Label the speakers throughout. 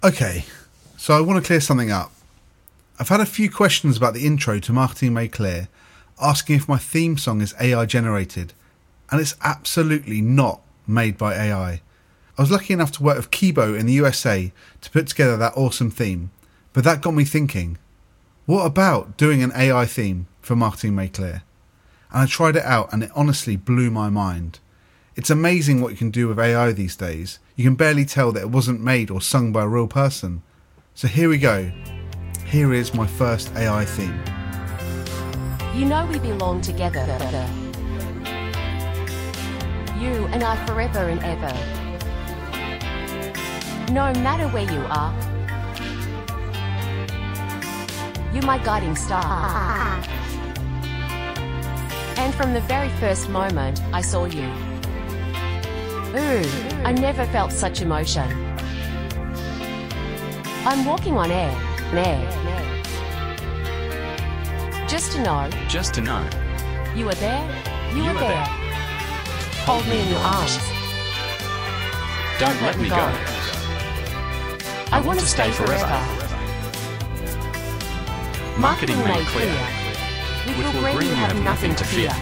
Speaker 1: Okay, so I want to clear something up. I've had a few questions about the intro to Marketing Made Clear, asking if my theme song is AI generated, and it's absolutely not made by AI. I was lucky enough to work with Kibo in the USA to put together that awesome theme, but that got me thinking, what about doing an AI theme for Marketing Made Clear? And I tried it out and it honestly blew my mind. It's amazing what you can do with AI these days. You can barely tell that it wasn't made or sung by a real person. So here we go. Here is my first AI theme.
Speaker 2: You know we belong together. You and I forever and ever. No matter where you are. You're my guiding star. And from the very first moment I saw you. Ooh, I never felt such emotion. I'm walking on air. Just to know. You were there. You were there. Hold me in your arms.
Speaker 3: Don't let me go.
Speaker 2: I want to stay forever.
Speaker 3: Marketing Made Clear.
Speaker 2: Which will bring you have nothing to fear.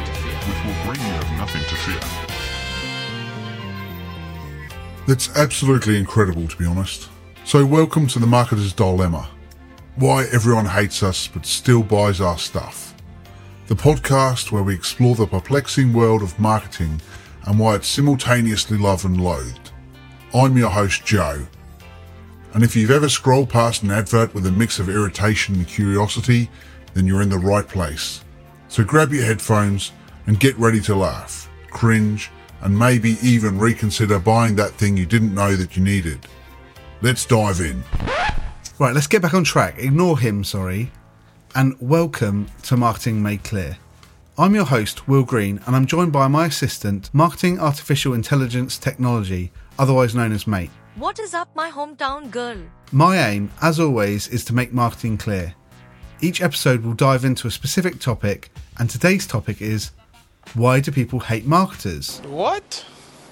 Speaker 4: That's absolutely incredible, to be honest. So welcome to the Marketer's Dilemma. Why everyone hates us but still buys our stuff. The podcast where we explore the perplexing world of marketing and why it's simultaneously loved and loathed. I'm your host, Joe. And if you've ever scrolled past an advert with a mix of irritation and curiosity, then you're in the right place. So grab your headphones and get ready to laugh, cringe, and maybe even reconsider buying that thing you didn't know that you needed. Let's dive in.
Speaker 1: Right, let's get back on track. Ignore him, sorry. And welcome to Marketing Made Clear. I'm your host, Will Green, and I'm joined by my assistant, Marketing Artificial Intelligence Technology, otherwise known as Mate.
Speaker 5: What is up, my hometown girl?
Speaker 1: My aim, as always, is to make marketing clear. Each episode will dive into a specific topic, and today's topic is, why do people hate marketers?
Speaker 6: What?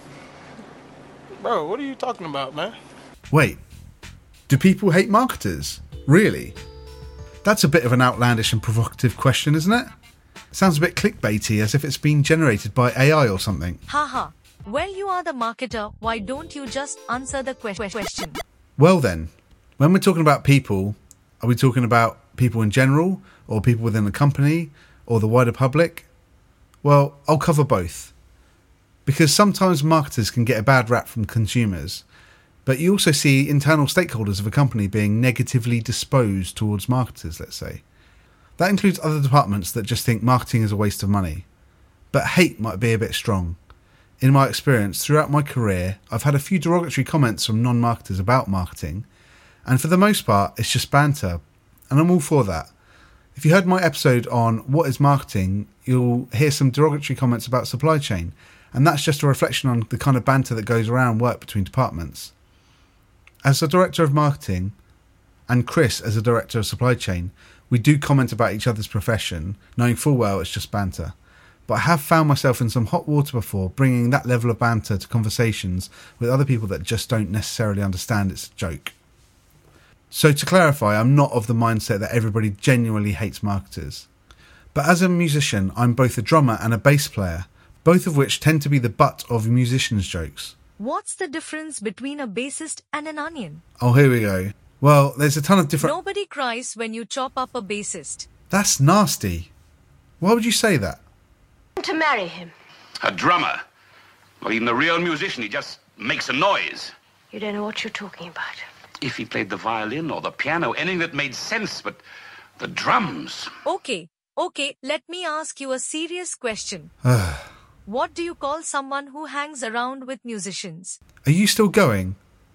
Speaker 6: Bro, what are you talking about, man?
Speaker 1: Wait, do people hate marketers? Really? That's a bit of an outlandish and provocative question, isn't it? Sounds a bit clickbaity, as if it's been generated by AI or something.
Speaker 5: Haha. Well, you are the marketer. Why don't you just answer the question?
Speaker 1: Well then, when we're talking about people, are we talking about people in general, or people within the company, or the wider public? Well, I'll cover both. Because sometimes marketers can get a bad rap from consumers, but you also see internal stakeholders of a company being negatively disposed towards marketers, let's say. That includes other departments that just think marketing is a waste of money. But hate might be a bit strong. In my experience, throughout my career, I've had a few derogatory comments from non-marketers about marketing, and for the most part, it's just banter, and I'm all for that. If you heard my episode on what is marketing, you'll hear some derogatory comments about supply chain, and that's just a reflection on the kind of banter that goes around work between departments. As a director of marketing, and Chris as a director of supply chain, we do comment about each other's profession, knowing full well it's just banter. But I have found myself in some hot water before, bringing that level of banter to conversations with other people that just don't necessarily understand it's a joke. So to clarify, I'm not of the mindset that everybody genuinely hates marketers. But as a musician, I'm both a drummer and a bass player, both of which tend to be the butt of musicians' jokes.
Speaker 5: What's the difference between a bassist and an onion?
Speaker 1: Oh, here we go. Well, there's a ton of different...
Speaker 5: Nobody cries when you chop up a bassist.
Speaker 1: That's nasty. Why would you say that?
Speaker 7: To marry him.
Speaker 3: A drummer. Well, even the real musician, he just makes a noise.
Speaker 7: You don't know what you're talking about.
Speaker 3: If he played the violin or the piano, anything that made sense, but the drums.
Speaker 5: Okay, let me ask you a serious question. What do you call someone who hangs around with musicians?
Speaker 1: Are you still going?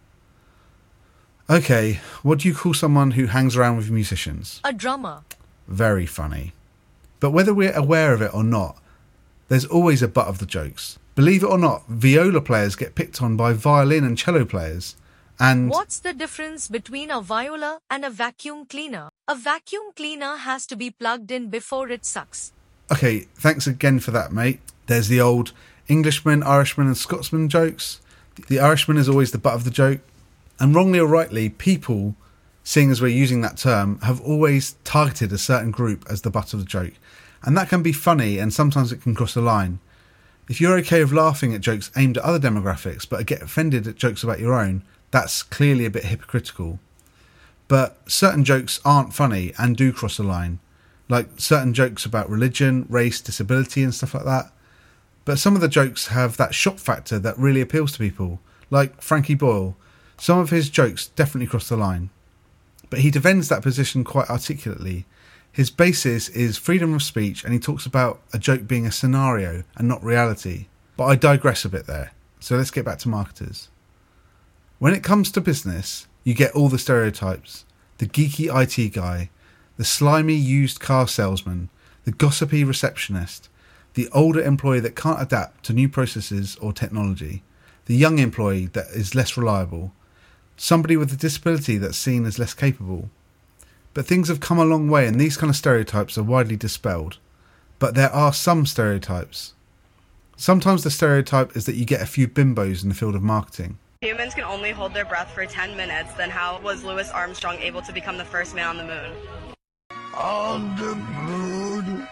Speaker 1: Okay, what do you call someone who hangs around with musicians?
Speaker 5: A drummer.
Speaker 1: Very funny. But whether we're aware of it or not, there's always a butt of the jokes. Believe it or not, viola players get picked on by violin and cello players. And
Speaker 5: what's the difference between a viola and a vacuum cleaner? A vacuum cleaner has to be plugged in before it sucks.
Speaker 1: Okay, thanks again for that, mate. There's the old Englishman, Irishman and Scotsman jokes. The Irishman is always the butt of the joke. And wrongly or rightly, people, seeing as we're using that term, have always targeted a certain group as the butt of the joke. And that can be funny, and sometimes it can cross a line. If you're okay with laughing at jokes aimed at other demographics but get offended at jokes about your own, that's clearly a bit hypocritical. But certain jokes aren't funny and do cross a line, like certain jokes about religion, race, disability and stuff like that. But some of the jokes have that shock factor that really appeals to people, like Frankie Boyle. Some of his jokes definitely cross the line. But he defends that position quite articulately. His basis is freedom of speech, and he talks about a joke being a scenario and not reality. But I digress a bit there, so let's get back to marketers. When it comes to business, you get all the stereotypes. The geeky IT guy, the slimy used car salesman, the gossipy receptionist, the older employee that can't adapt to new processes or technology, the young employee that is less reliable, somebody with a disability that's seen as less capable. But things have come a long way, and these kind of stereotypes are widely dispelled. But there are some stereotypes. Sometimes the stereotype is that you get a few bimbos in the field of marketing.
Speaker 6: Humans can only hold their breath for 10 minutes, then how was Louis Armstrong able to become the first man on the moon?
Speaker 8: On the moon.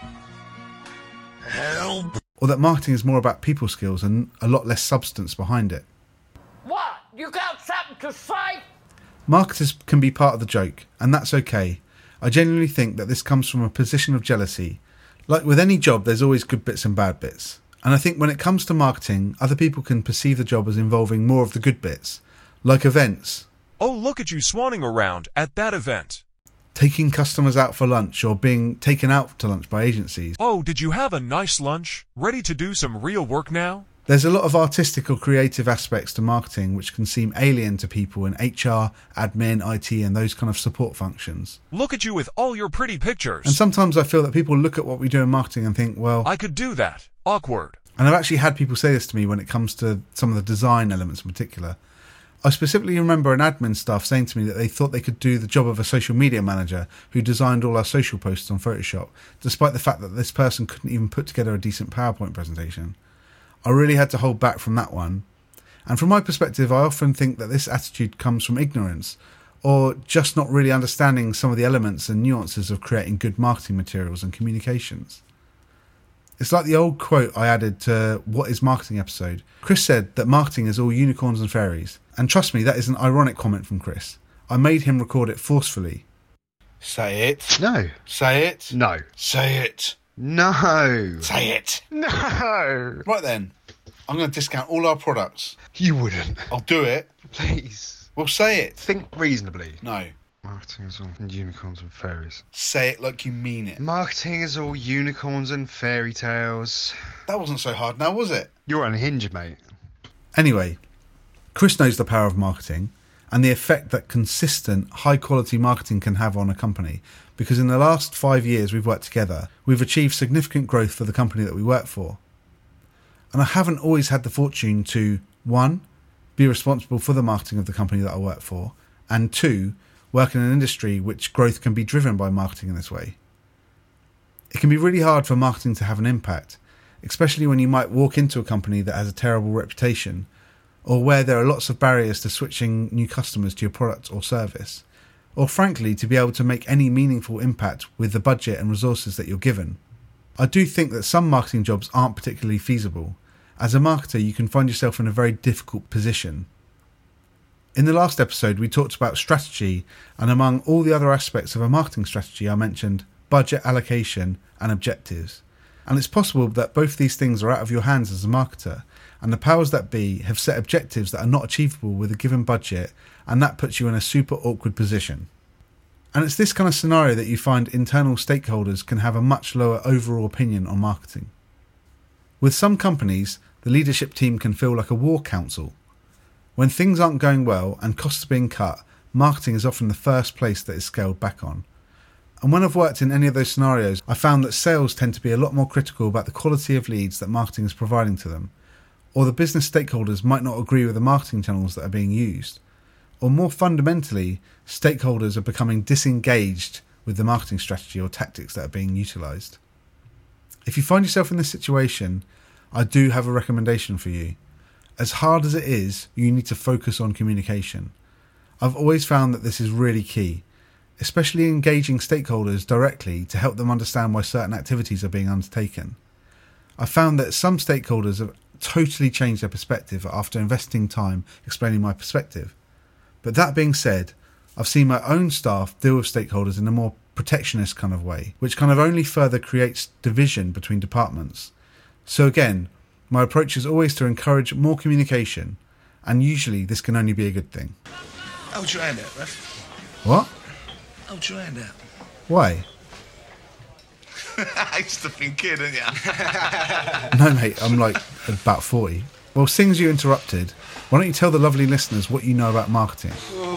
Speaker 8: Help.
Speaker 1: Or that marketing is more about people skills and a lot less substance behind it.
Speaker 8: What? You got something to say?
Speaker 1: Marketers can be part of the joke, and that's okay. I genuinely think that this comes from a position of jealousy. Like with any job, there's always good bits and bad bits. And I think when it comes to marketing, other people can perceive the job as involving more of the good bits, like events.
Speaker 9: Oh, look at you swanning around at that event.
Speaker 1: Taking customers out for lunch or being taken out to lunch by agencies.
Speaker 9: Oh, did you have a nice lunch? Ready to do some real work now?
Speaker 1: There's a lot of artistic or creative aspects to marketing which can seem alien to people in HR, admin, IT and those kind of support functions.
Speaker 9: Look at you with all your pretty pictures.
Speaker 1: And sometimes I feel that people look at what we do in marketing and think, well,
Speaker 9: I could do that. Awkward.
Speaker 1: And I've actually had people say this to me when it comes to some of the design elements in particular. I specifically remember an admin staff saying to me that they thought they could do the job of a social media manager who designed all our social posts on Photoshop, despite the fact that this person couldn't even put together a decent PowerPoint presentation. I really had to hold back from that one. And from my perspective, I often think that this attitude comes from ignorance, or just not really understanding some of the elements and nuances of creating good marketing materials and communications. It's like the old quote I added to What is Marketing episode. Chris said that marketing is all unicorns and fairies. And trust me, that is an ironic comment from Chris. I made him record it forcefully.
Speaker 3: Say it.
Speaker 10: No.
Speaker 3: Say it.
Speaker 10: No.
Speaker 3: Say it.
Speaker 10: No.
Speaker 3: Say it.
Speaker 10: No.
Speaker 3: Right then. I'm going to discount all our products.
Speaker 10: You wouldn't.
Speaker 3: I'll do it.
Speaker 10: Please.
Speaker 3: Well, say it.
Speaker 10: Think reasonably.
Speaker 3: No.
Speaker 10: Marketing is all unicorns and fairies.
Speaker 3: Say it like you mean it.
Speaker 10: Marketing is all unicorns and fairy tales.
Speaker 3: That wasn't so hard now, was it?
Speaker 10: You're unhinged, mate.
Speaker 1: Anyway, Chris knows the power of marketing and the effect that consistent, high-quality marketing can have on a company, because in the last 5 years we've worked together, we've achieved significant growth for the company that we work for. And I haven't always had the fortune to, 1, be responsible for the marketing of the company that I work for, and 2, work in an industry which growth can be driven by marketing in this way. It can be really hard for marketing to have an impact, especially when you might walk into a company that has a terrible reputation, or where there are lots of barriers to switching new customers to your product or service, or frankly to be able to make any meaningful impact with the budget and resources that you're given. I do think that some marketing jobs aren't particularly feasible. As a marketer, you can find yourself in a very difficult position. In the last episode, we talked about strategy, and among all the other aspects of a marketing strategy, I mentioned budget allocation and objectives. And it's possible that both these things are out of your hands as a marketer, and the powers that be have set objectives that are not achievable with a given budget, and that puts you in a super awkward position. And it's this kind of scenario that you find internal stakeholders can have a much lower overall opinion on marketing. With some companies, the leadership team can feel like a war council. When things aren't going well and costs are being cut, marketing is often the first place that is scaled back on. And when I've worked in any of those scenarios, I found that sales tend to be a lot more critical about the quality of leads that marketing is providing to them, or the business stakeholders might not agree with the marketing channels that are being used, or more fundamentally, stakeholders are becoming disengaged with the marketing strategy or tactics that are being utilised. If you find yourself in this situation, I do have a recommendation for you. As hard as it is, you need to focus on communication. I've always found that this is really key, especially engaging stakeholders directly to help them understand why certain activities are being undertaken. I found that some stakeholders have totally changed their perspective after investing time explaining my perspective. But that being said, I've seen my own staff deal with stakeholders in a more protectionist kind of way, which kind of only further creates division between departments. So again, my approach is always to encourage more communication, and usually this can only be a good thing.
Speaker 11: Hold your hand out, Ref.
Speaker 1: What?
Speaker 11: Hold your hand out.
Speaker 1: Why?
Speaker 11: It's the fucking kid, isn't ya?
Speaker 1: No, mate, I'm like about 40. Well, seeing as you interrupted, why don't you tell the lovely listeners what you know about marketing?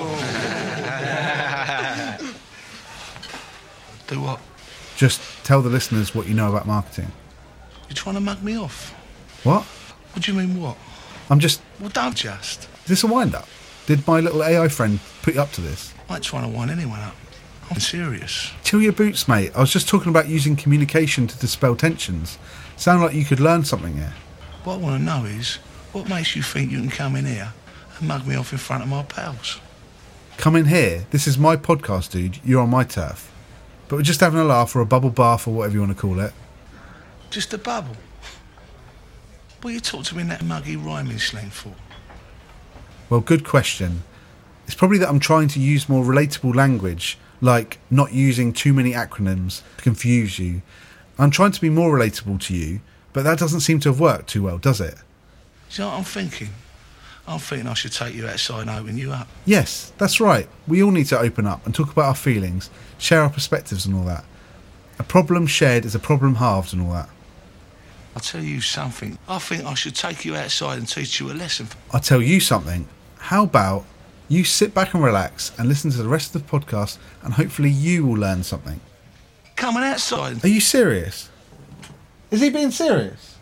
Speaker 11: Do what?
Speaker 1: Just tell the listeners what you know about marketing.
Speaker 11: You're trying to mug me off?
Speaker 1: What?
Speaker 11: What do you mean, what?
Speaker 1: I'm just...
Speaker 11: Well, don't just.
Speaker 1: Is this a wind-up? Did my little AI friend put you up to this?
Speaker 11: I ain't trying to wind anyone up. I'm serious.
Speaker 1: Chill your boots, mate. I was just talking about using communication to dispel tensions. Sound like you could learn something here.
Speaker 11: What I want to know is, what makes you think you can come in here and mug me off in front of my pals?
Speaker 1: Come in here. This is my podcast, dude. You're on my turf. But we're just having a laugh or a bubble bath or whatever you want to call it.
Speaker 11: Just a bubble? What you talk to me in that muggy rhyming slang for?
Speaker 1: Well, good question. It's probably that I'm trying to use more relatable language, like not using too many acronyms to confuse you. I'm trying to be more relatable to you, but that doesn't seem to have worked too well, does it?
Speaker 11: Do you know what I'm thinking? I'm thinking I should take you outside and open you up.
Speaker 1: Yes, that's right. We all need to open up and talk about our feelings, share our perspectives and all that. A problem shared is a problem halved and all that.
Speaker 11: I'll tell you something. I think I should take you outside and teach you a lesson.
Speaker 1: I'll tell you something. How about you sit back and relax and listen to the rest of the podcast, and hopefully you will learn something.
Speaker 11: Coming outside.
Speaker 1: Are you serious? Is he being serious?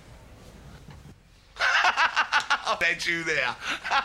Speaker 11: I bet you there.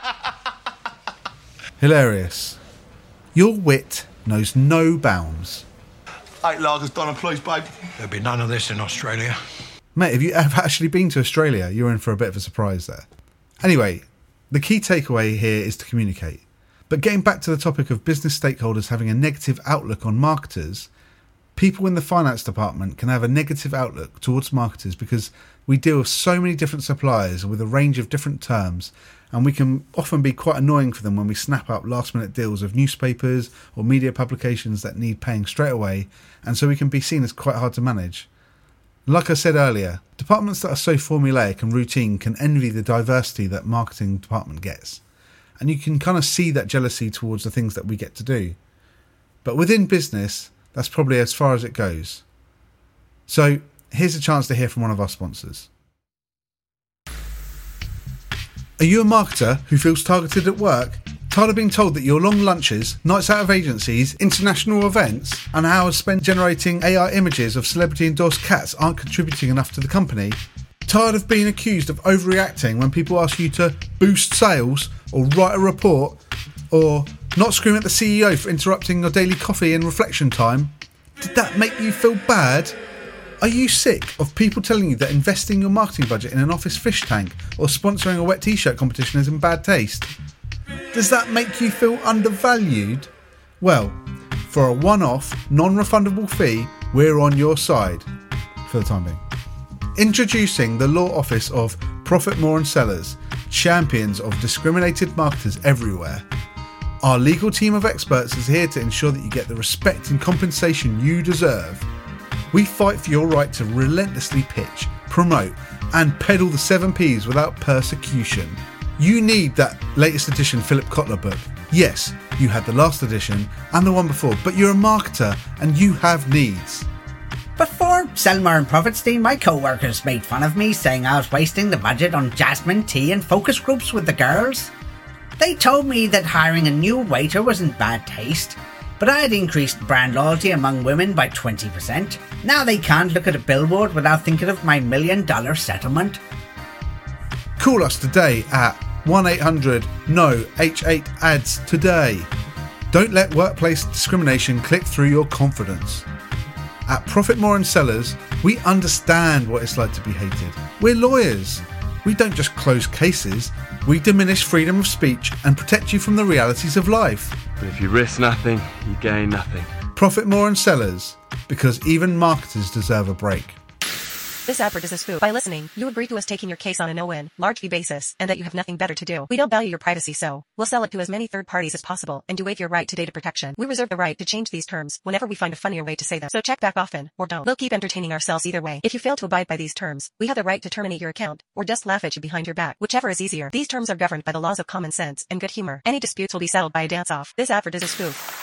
Speaker 1: Hilarious. Your wit knows no bounds.
Speaker 11: 8 lagers, Donna, please, babe.
Speaker 12: There'll be none of this in Australia.
Speaker 1: Mate, if you have actually been to Australia, you're in for a bit of a surprise there. Anyway, the key takeaway here is to communicate. But getting back to the topic of business stakeholders having a negative outlook on marketers, people in the finance department can have a negative outlook towards marketers because we deal with so many different suppliers with a range of different terms, and we can often be quite annoying for them when we snap up last minute deals of newspapers or media publications that need paying straight away, and so we can be seen as quite hard to manage. Like I said earlier, departments that are so formulaic and routine can envy the diversity that marketing department gets. And you can kind of see that jealousy towards the things that we get to do. But within business, that's probably as far as it goes. So here's a chance to hear from one of our sponsors. Are you a marketer who feels targeted at work? Tired of being told that your long lunches, nights out of agencies, international events, and hours spent generating AI images of celebrity-endorsed cats aren't contributing enough to the company? Tired of being accused of overreacting when people ask you to boost sales, or write a report, or not scream at the CEO for interrupting your daily coffee and reflection time? Did that make you feel bad? Are you sick of people telling you that investing your marketing budget in an office fish tank or sponsoring a wet t-shirt competition is in bad taste? Does that make you feel undervalued? Well, for a one-off, non-refundable fee, we're on your side for the time being. Introducing the law office of Profit More and Sellers, champions of discriminated marketers everywhere. Our legal team of experts is here to ensure that you get the respect and compensation you deserve. We fight for your right to relentlessly pitch, promote, and peddle the 7 Ps without persecution. You need that latest edition Philip Kotler book. Yes, you had the last edition and the one before, but you're a marketer and you have needs.
Speaker 13: Before Selmer and Profitstein, my co-workers made fun of me, saying I was wasting the budget on jasmine tea and focus groups with the girls. They told me that hiring a new waiter wasn't bad taste, but I had increased brand loyalty among women by 20%. Now they can't look at a billboard without thinking of my $1 million settlement.
Speaker 1: Call us today at 1-800-NO-H8-ADS today. Don't let workplace discrimination click through your confidence. At Profit More and Sellers, we understand what it's like to be hated. We're lawyers. We don't just close cases, We diminish freedom of speech and protect you from the realities of life.
Speaker 14: But if you risk nothing, you gain nothing.
Speaker 1: Profit more on sellers, because even marketers deserve a break.
Speaker 15: This advert is a spoof. By listening, you agree to us taking your case on a no-win, large fee basis, and that you have nothing better to do. We don't value your privacy, so we'll sell it to as many third parties as possible, and you waive your right to data protection. We reserve the right to change these terms whenever we find a funnier way to say them. So check back often, or don't. We'll keep entertaining ourselves either way. If you fail to abide by these terms, we have the right to terminate your account, or just laugh at you behind your back, whichever is easier. These terms are governed by the laws of common sense and good humor. Any disputes will be settled by a dance-off. This advert is a spoof.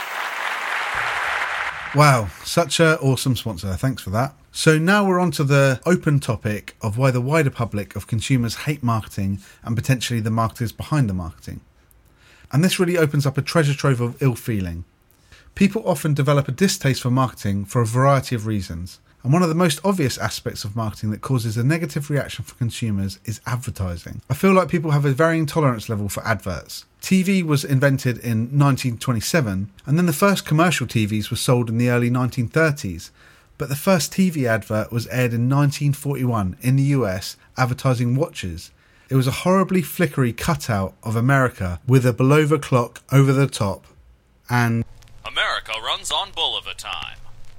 Speaker 1: Wow, such an awesome sponsor. Thanks for that. So now we're on to the open topic of why the wider public of consumers hate marketing and potentially the marketers behind the marketing. And this really opens up a treasure trove of ill feeling. People often develop a distaste for marketing for a variety of reasons. And one of the most obvious aspects of marketing that causes a negative reaction for consumers is advertising. I feel like people have a varying tolerance level for adverts. TV was invented in 1927, and then the first commercial TVs were sold in the early 1930s. But the first TV advert was aired in 1941 in the US, advertising watches. It was a horribly flickery cutout of America with a below the clock, over the top, and
Speaker 16: America runs on Bolivar time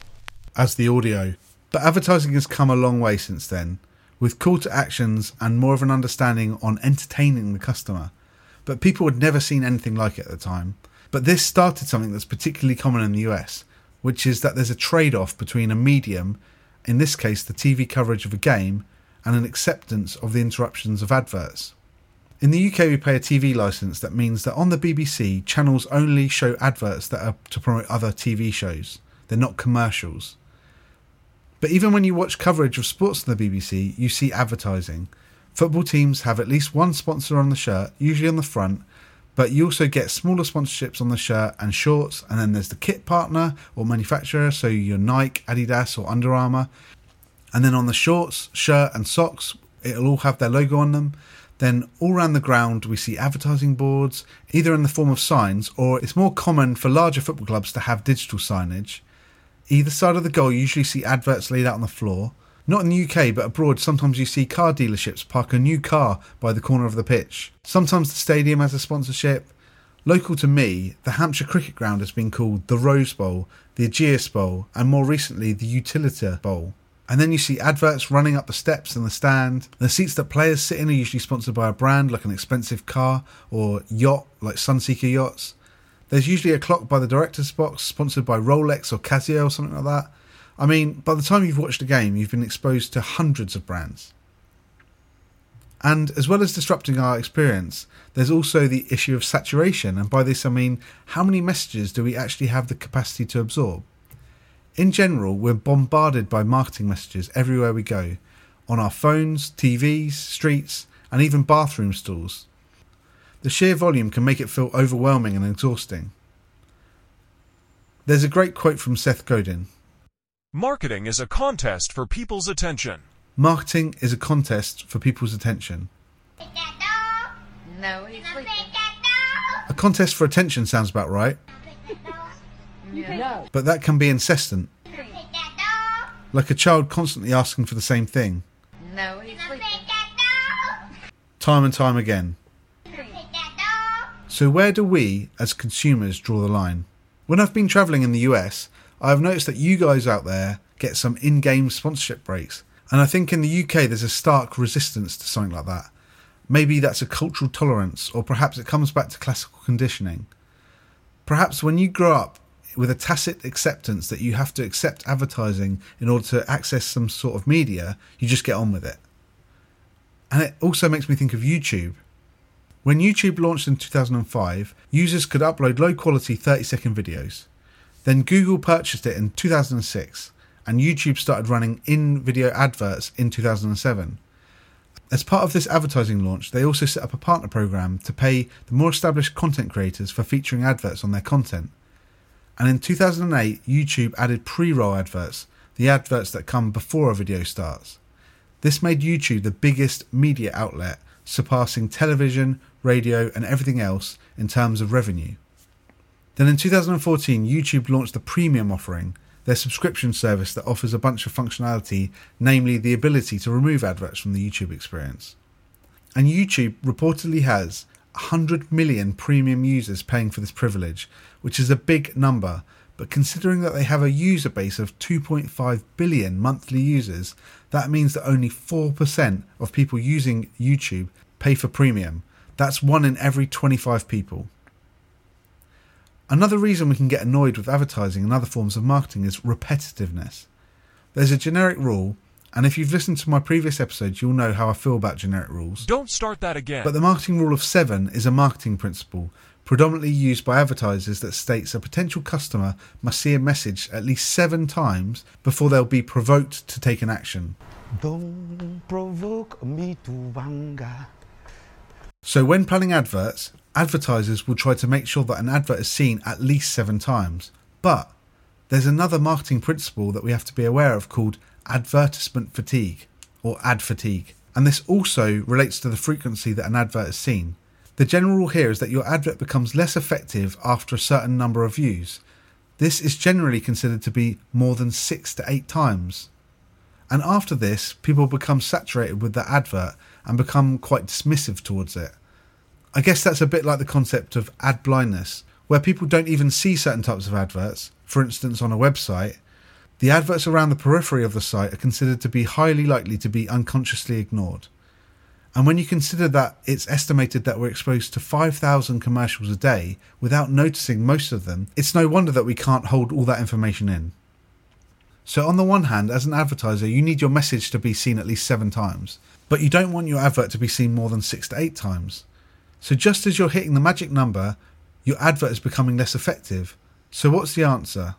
Speaker 1: as the audio. But advertising has come a long way since then, with call to actions and more of an understanding on entertaining the customer. But people had never seen anything like it at the time. But this started something that's particularly common in the US, which is that there's a trade-off between a medium, in this case the TV coverage of a game, and an acceptance of the interruptions of adverts. In the UK we pay a TV licence that means that on the BBC, channels only show adverts that are to promote other TV shows. They're not commercials. But even when you watch coverage of sports on the BBC, you see advertising. Football teams have at least one sponsor on the shirt, usually on the front, but you also get smaller sponsorships on the shirt and shorts, and then there's the kit partner or manufacturer, so your Nike, Adidas or Under Armour. And then on the shorts, shirt and socks, it'll all have their logo on them. Then all around the ground we see advertising boards, either in the form of signs, or it's more common for larger football clubs to have digital signage. Either side of the goal you usually see adverts laid out on the floor. Not in the UK, but abroad sometimes you see car dealerships park a new car by the corner of the pitch. Sometimes the stadium has a sponsorship. Local to me, the Hampshire Cricket Ground has been called the Rose Bowl, the Ageas Bowl, and more recently the Utilita Bowl. And then you see adverts running up the steps in the stand. The seats that players sit in are usually sponsored by a brand like an expensive car or yacht like Sunseeker Yachts. There's usually a clock by the director's box sponsored by Rolex or Casio or something like that. I mean, by the time you've watched a game, you've been exposed to hundreds of brands. And as well as disrupting our experience, there's also the issue of saturation. And by this I mean, how many messages do we actually have the capacity to absorb? In general, we're bombarded by marketing messages everywhere we go. On our phones, TVs, streets, and even bathroom stalls. The sheer volume can make it feel overwhelming and exhausting. There's a great quote from Seth Godin.
Speaker 9: Marketing is a contest for people's attention.
Speaker 1: Marketing is a contest for people's attention.
Speaker 17: No, he's sleeping.
Speaker 1: A contest for attention sounds about right.
Speaker 17: No.
Speaker 1: But that can be incessant. Like a child constantly asking for the same thing.
Speaker 17: No, he's sleeping.
Speaker 1: Time and time again. So where do we, as consumers, draw the line? When I've been travelling in the US, I've noticed that you guys out there get some in-game sponsorship breaks. And I think in the UK there's a stark resistance to something like that. Maybe that's a cultural tolerance, or perhaps it comes back to classical conditioning. Perhaps when you grow up with a tacit acceptance that you have to accept advertising in order to access some sort of media, you just get on with it. And it also makes me think of YouTube. When YouTube launched in 2005, users could upload low-quality 30-second videos. Then Google purchased it in 2006, and YouTube started running in-video adverts in 2007. As part of this advertising launch, they also set up a partner program to pay the more established content creators for featuring adverts on their content. And in 2008, YouTube added pre-roll adverts, the adverts that come before a video starts. This made YouTube the biggest media outlet, surpassing television, radio and everything else in terms of revenue. Then in 2014, YouTube launched the Premium offering, their subscription service that offers a bunch of functionality, namely the ability to remove adverts from the YouTube experience. And YouTube reportedly has 100 million premium users paying for this privilege, which is a big number, but considering that they have a user base of 2.5 billion monthly users, that means that only 4% of people using YouTube pay for premium. That's 1 in every 25 people. Another reason we can get annoyed with advertising and other forms of marketing is repetitiveness. There's a generic rule, and if you've listened to my previous episodes, you'll know how I feel about generic rules.
Speaker 9: Don't start that again.
Speaker 1: But the marketing rule of 7 is a marketing principle predominantly used by advertisers that states a potential customer must see a message at least 7 times before they'll be provoked to take an action.
Speaker 17: Don't provoke me to anger.
Speaker 1: So when planning adverts, advertisers will try to make sure that an advert is seen at least 7 times. But there's another marketing principle that we have to be aware of called advertisement fatigue, or ad fatigue. And this also relates to the frequency that an advert is seen. The general rule here is that your advert becomes less effective after a certain number of views. This is generally considered to be more than 6 to 8 times. And after this, people become saturated with the advert and become quite dismissive towards it. I guess that's a bit like the concept of ad blindness, where people don't even see certain types of adverts. For instance, on a website, the adverts around the periphery of the site are considered to be highly likely to be unconsciously ignored. And when you consider that it's estimated that we're exposed to 5,000 commercials a day without noticing most of them, it's no wonder that we can't hold all that information in. So on the one hand, as an advertiser, you need your message to be seen at least 7 times, but you don't want your advert to be seen more than 6 to 8 times. So just as you're hitting the magic number, your advert is becoming less effective. So what's the answer?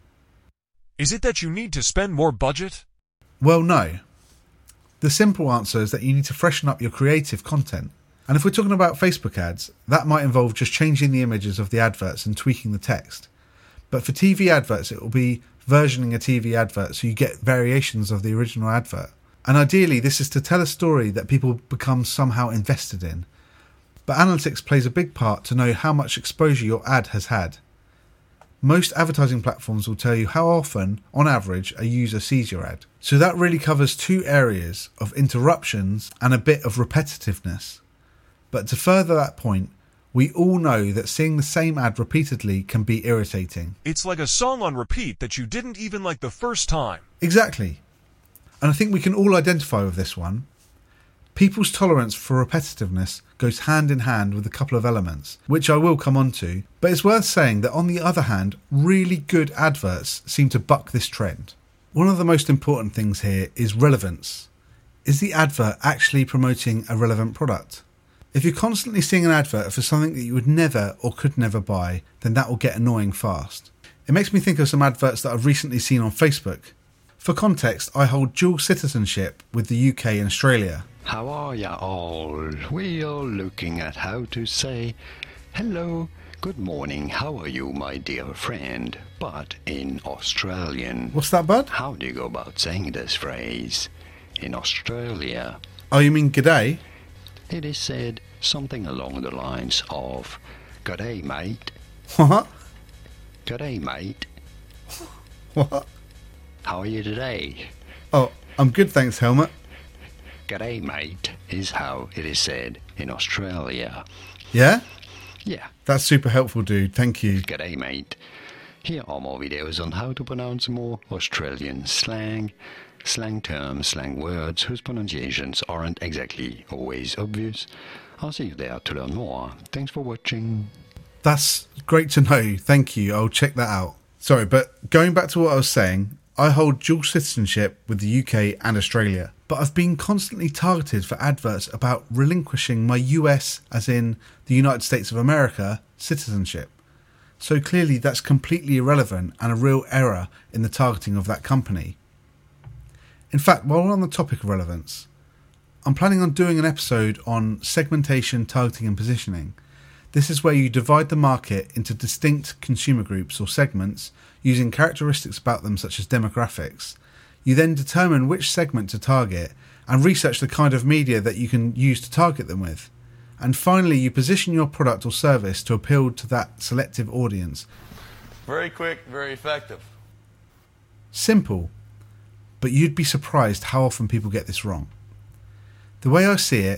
Speaker 9: Is it that you need to spend more budget?
Speaker 1: Well, no. The simple answer is that you need to freshen up your creative content. And if we're talking about Facebook ads, that might involve just changing the images of the adverts and tweaking the text. But for TV adverts, it will be versioning a TV advert so you get variations of the original advert. And ideally, this is to tell a story that people become somehow invested in. But analytics plays a big part to know how much exposure your ad has had. Most advertising platforms will tell you how often, on average, a user sees your ad. So that really covers 2 areas of interruptions and a bit of repetitiveness. But to further that point, we all know that seeing the same ad repeatedly can be irritating.
Speaker 9: It's like a song on repeat that you didn't even like the first time.
Speaker 1: Exactly. And I think we can all identify with this one. People's tolerance for repetitiveness goes hand in hand with a couple of elements, which I will come on to, but it's worth saying that on the other hand, really good adverts seem to buck this trend. One of the most important things here is relevance. Is the advert actually promoting a relevant product? If you're constantly seeing an advert for something that you would never or could never buy, then that will get annoying fast. It makes me think of some adverts that I've recently seen on Facebook. For context, I hold dual citizenship with the UK and Australia.
Speaker 18: How are ya all? We are looking at how to say hello, good morning, how are you, my dear friend? But in Australian.
Speaker 1: What's that, bud?
Speaker 18: How do you go about saying this phrase in Australia?
Speaker 1: Oh, you mean g'day?
Speaker 18: It is said something along the lines of, "G'day, mate."
Speaker 1: What?
Speaker 18: "G'day, mate."
Speaker 1: What?
Speaker 18: "How are you today?"
Speaker 1: Oh, I'm good, thanks, Helmut.
Speaker 18: "G'day, mate" is how it is said in Australia.
Speaker 1: Yeah?
Speaker 18: Yeah.
Speaker 1: That's super helpful, dude. Thank you.
Speaker 18: "G'day, mate." Here are more videos on how to pronounce more Australian slang terms, slang words whose pronunciations aren't exactly always obvious. I'll see you there to learn more. Thanks for watching.
Speaker 1: That's great to know. Thank you. I'll check that out. Sorry, but going back to what I was saying, I hold dual citizenship with the UK and Australia, but I've been constantly targeted for adverts about relinquishing my US, as in the United States of America, citizenship. So clearly that's completely irrelevant and a real error in the targeting of that company. In fact, while we're on the topic of relevance, I'm planning on doing an episode on segmentation, targeting and positioning. This is where you divide the market into distinct consumer groups or segments using characteristics about them such as demographics. You then determine which segment to target and research the kind of media that you can use to target them with. And finally, you position your product or service to appeal to that selective audience.
Speaker 19: Very quick, very effective.
Speaker 1: Simple, but you'd be surprised how often people get this wrong. The way I see it,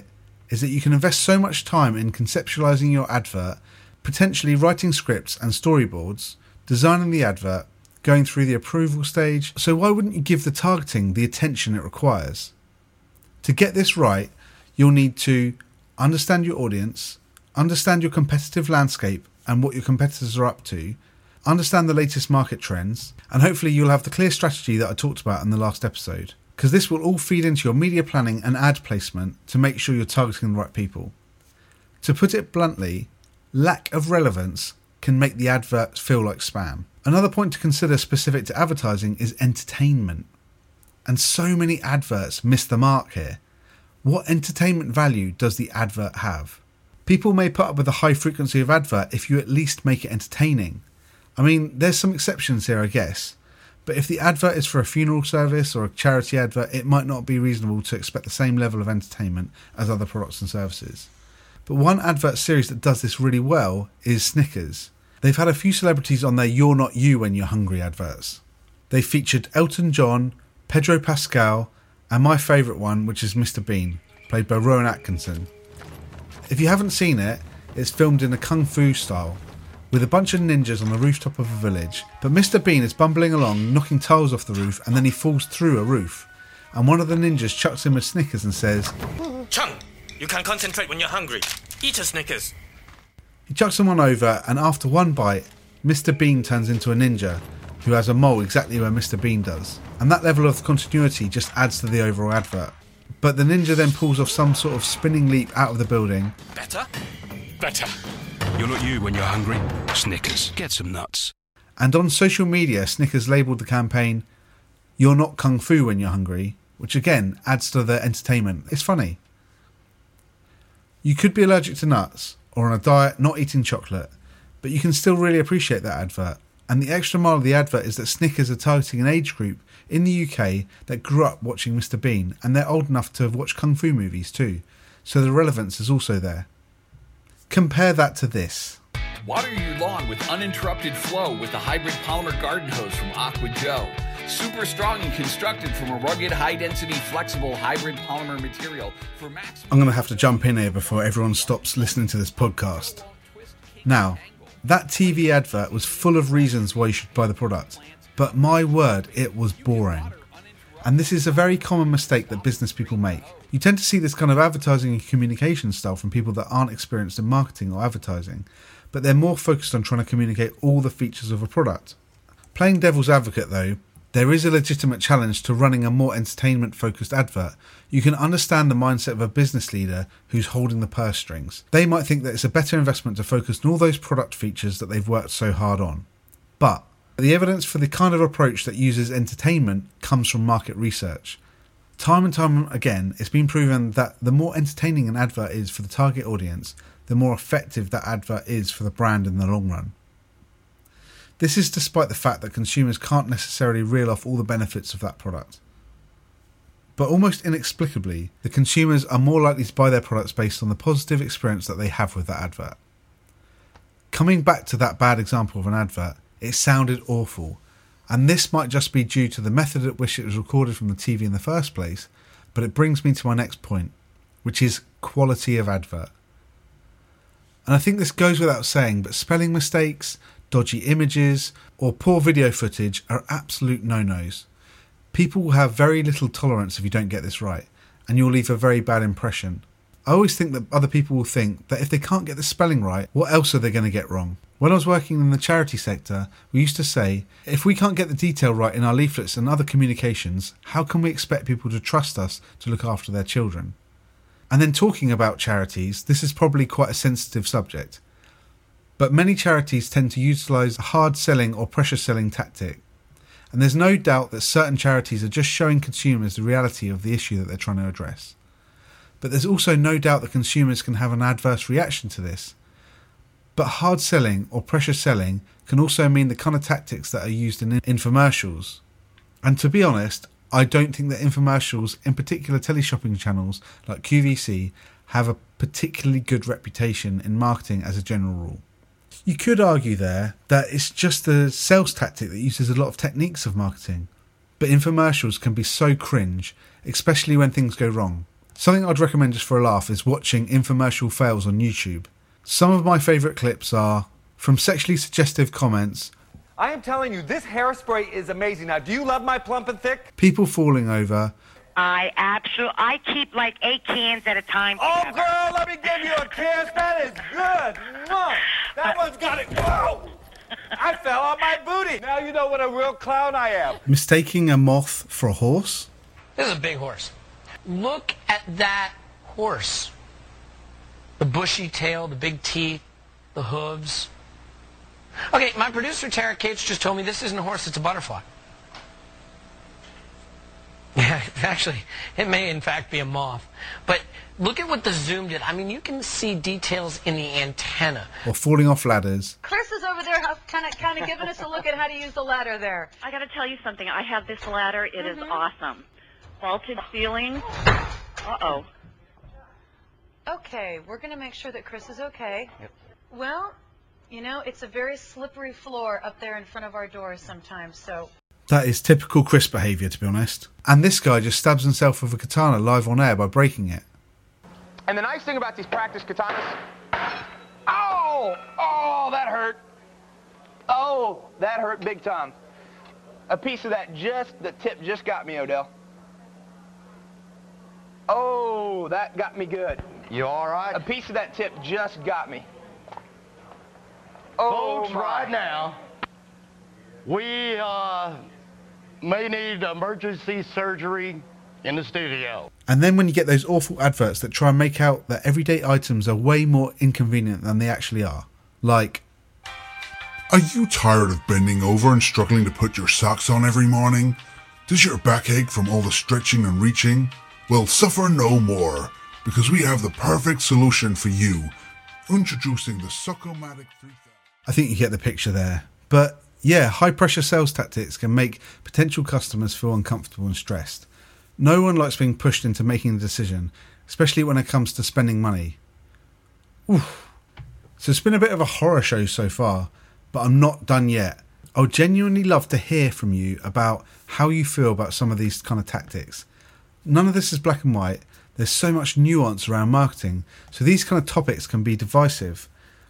Speaker 1: is that you can invest so much time in conceptualising your advert, potentially writing scripts and storyboards, designing the advert, going through the approval stage, so why wouldn't you give the targeting the attention it requires? To get this right, you'll need to understand your audience, understand your competitive landscape and what your competitors are up to, understand the latest market trends, and hopefully you'll have the clear strategy that I talked about in the last episode, because this will all feed into your media planning and ad placement to make sure you're targeting the right people. To put it bluntly, lack of relevance can make the adverts feel like spam. Another point to consider specific to advertising is entertainment. And so many adverts miss the mark here. What entertainment value does the advert have? People may put up with a high frequency of advert if you at least make it entertaining. I mean, there's some exceptions here, I guess. But if the advert is for a funeral service or a charity advert, it might not be reasonable to expect the same level of entertainment as other products and services. But one advert series that does this really well is Snickers. They've had a few celebrities on their You're Not You When You're Hungry adverts. They featured Elton John, Pedro Pascal, and my favourite one, which is Mr. Bean, played by Rowan Atkinson. If you haven't seen it, it's filmed in a kung fu style, with a bunch of ninjas on the rooftop of a village, but Mr. Bean is bumbling along, knocking tiles off the roof, and then he falls through a roof, and one of the ninjas chucks him a Snickers and says,
Speaker 20: "Chung, you can concentrate when you're hungry. Eat a Snickers."
Speaker 1: He chucks him one over, and after one bite, Mr. Bean turns into a ninja, who has a mole exactly where Mr. Bean does. And that level of continuity just adds to the overall advert. But the ninja then pulls off some sort of spinning leap out of the building.
Speaker 20: Better?
Speaker 12: Better. You're not you when you're hungry. Snickers. Get some nuts.
Speaker 1: And on social media, Snickers labelled the campaign, "You're not kung fu when you're hungry," which again adds to the entertainment. It's funny. You could be allergic to nuts, or on a diet not eating chocolate, but you can still really appreciate that advert. And the extra mile of the advert is that Snickers are targeting an age group in the UK that grew up watching Mr. Bean, and they're old enough to have watched kung fu movies too, so the relevance is also there. Compare that to this.
Speaker 21: Water your lawn with uninterrupted flow with the hybrid polymer garden hose from Aqua Joe. Super strong and constructed from a rugged, high-density, flexible hybrid polymer material for maximum...
Speaker 1: I'm going to have to jump in here before everyone stops listening to this podcast. Now, that TV advert was full of reasons why you should buy the product, but my word, it was boring. And this is a very common mistake that business people make. You tend to see this kind of advertising and communication style from people that aren't experienced in marketing or advertising, but they're more focused on trying to communicate all the features of a product. Playing devil's advocate though, there is a legitimate challenge to running a more entertainment-focused advert. You can understand the mindset of a business leader who's holding the purse strings. They might think that it's a better investment to focus on all those product features that they've worked so hard on. But the evidence for the kind of approach that uses entertainment comes from market research. Time and time again, it's been proven that the more entertaining an advert is for the target audience, the more effective that advert is for the brand in the long run. This is despite the fact that consumers can't necessarily reel off all the benefits of that product. But almost inexplicably, the consumers are more likely to buy their products based on the positive experience that they have with that advert. Coming back to that bad example of an advert, it sounded awful, and this might just be due to the method at which it was recorded from the TV in the first place, but it brings me to my next point, which is quality of advert. And I think this goes without saying, but spelling mistakes, dodgy images, or poor video footage are absolute no-nos. People will have very little tolerance if you don't get this right, and you'll leave a very bad impression. I always think that other people will think that if they can't get the spelling right, what else are they going to get wrong? When I was working in the charity sector, we used to say, if we can't get the detail right in our leaflets and other communications, how can we expect people to trust us to look after their children? And then talking about charities, this is probably quite a sensitive subject. But many charities tend to utilise a hard selling or pressure selling tactic. And there's no doubt that certain charities are just showing consumers the reality of the issue that they're trying to address. But there's also no doubt that consumers can have an adverse reaction to this. But hard selling or pressure selling can also mean the kind of tactics that are used in infomercials. And to be honest, I don't think that infomercials, in particular teleshopping channels like QVC, have a particularly good reputation in marketing as a general rule. You could argue there that it's just a sales tactic that uses a lot of techniques of marketing, but infomercials can be so cringe, especially when things go wrong. Something I'd recommend just for a laugh is watching infomercial fails on YouTube. Some of my favourite clips are from sexually suggestive comments.
Speaker 2: I am telling you, this hairspray is amazing. Now, do you love my plump and thick?
Speaker 1: People falling over.
Speaker 22: I keep like 8 cans at a time.
Speaker 2: Oh, girl, let me give you a kiss. That is good. Mwah. That one's got it. Whoa! I fell on my booty. Now you know what a real clown I am.
Speaker 1: Mistaking a moth for a horse.
Speaker 23: This is a big horse. Look at that horse. The bushy tail, the big teeth, the hooves. Okay, my producer, Tara Cates, just told me this isn't a horse, it's a butterfly. Yeah, actually, it may in fact be a moth. But look at what the zoom did. I mean, you can see details in the antenna.
Speaker 1: Or falling off ladders.
Speaker 24: Chris is over there kind of giving us a look at how to use the ladder there.
Speaker 22: I got to tell you something. I have this ladder. It is awesome. Vaulted ceiling. Uh-oh.
Speaker 24: Okay, we're going to make sure that Chris is okay. Yep. Well, you know, it's a very slippery floor up there in front of our doors sometimes, so...
Speaker 1: That is typical Chris behaviour, to be honest. And this guy just stabs himself with a katana live on air by breaking it.
Speaker 2: And the nice thing about these practice katanas... Oh! Oh, that hurt. Oh, that hurt big time. A piece of that the tip just got me, Odell. Oh, that got me good.
Speaker 8: You all right?
Speaker 2: A piece of that tip just got me. Oh,
Speaker 8: folks, right now, we may need emergency surgery in the studio.
Speaker 1: And then when you get those awful adverts that try and make out that everyday items are way more inconvenient than they actually are. Like...
Speaker 4: Are you tired of bending over and struggling to put your socks on every morning? Does your back ache from all the stretching and reaching? Well, suffer no more, because we have the perfect solution for you. Introducing the Succomatic 3000.
Speaker 1: I think you get the picture there. But yeah, high pressure sales tactics can make potential customers feel uncomfortable and stressed. No one likes being pushed into making a decision, especially when it comes to spending money. Oof. So it's been a bit of a horror show so far, but I'm not done yet. I would genuinely love to hear from you about how you feel about some of these kind of tactics. None of this is black and white. There's so much nuance around marketing, so these kind of topics can be divisive.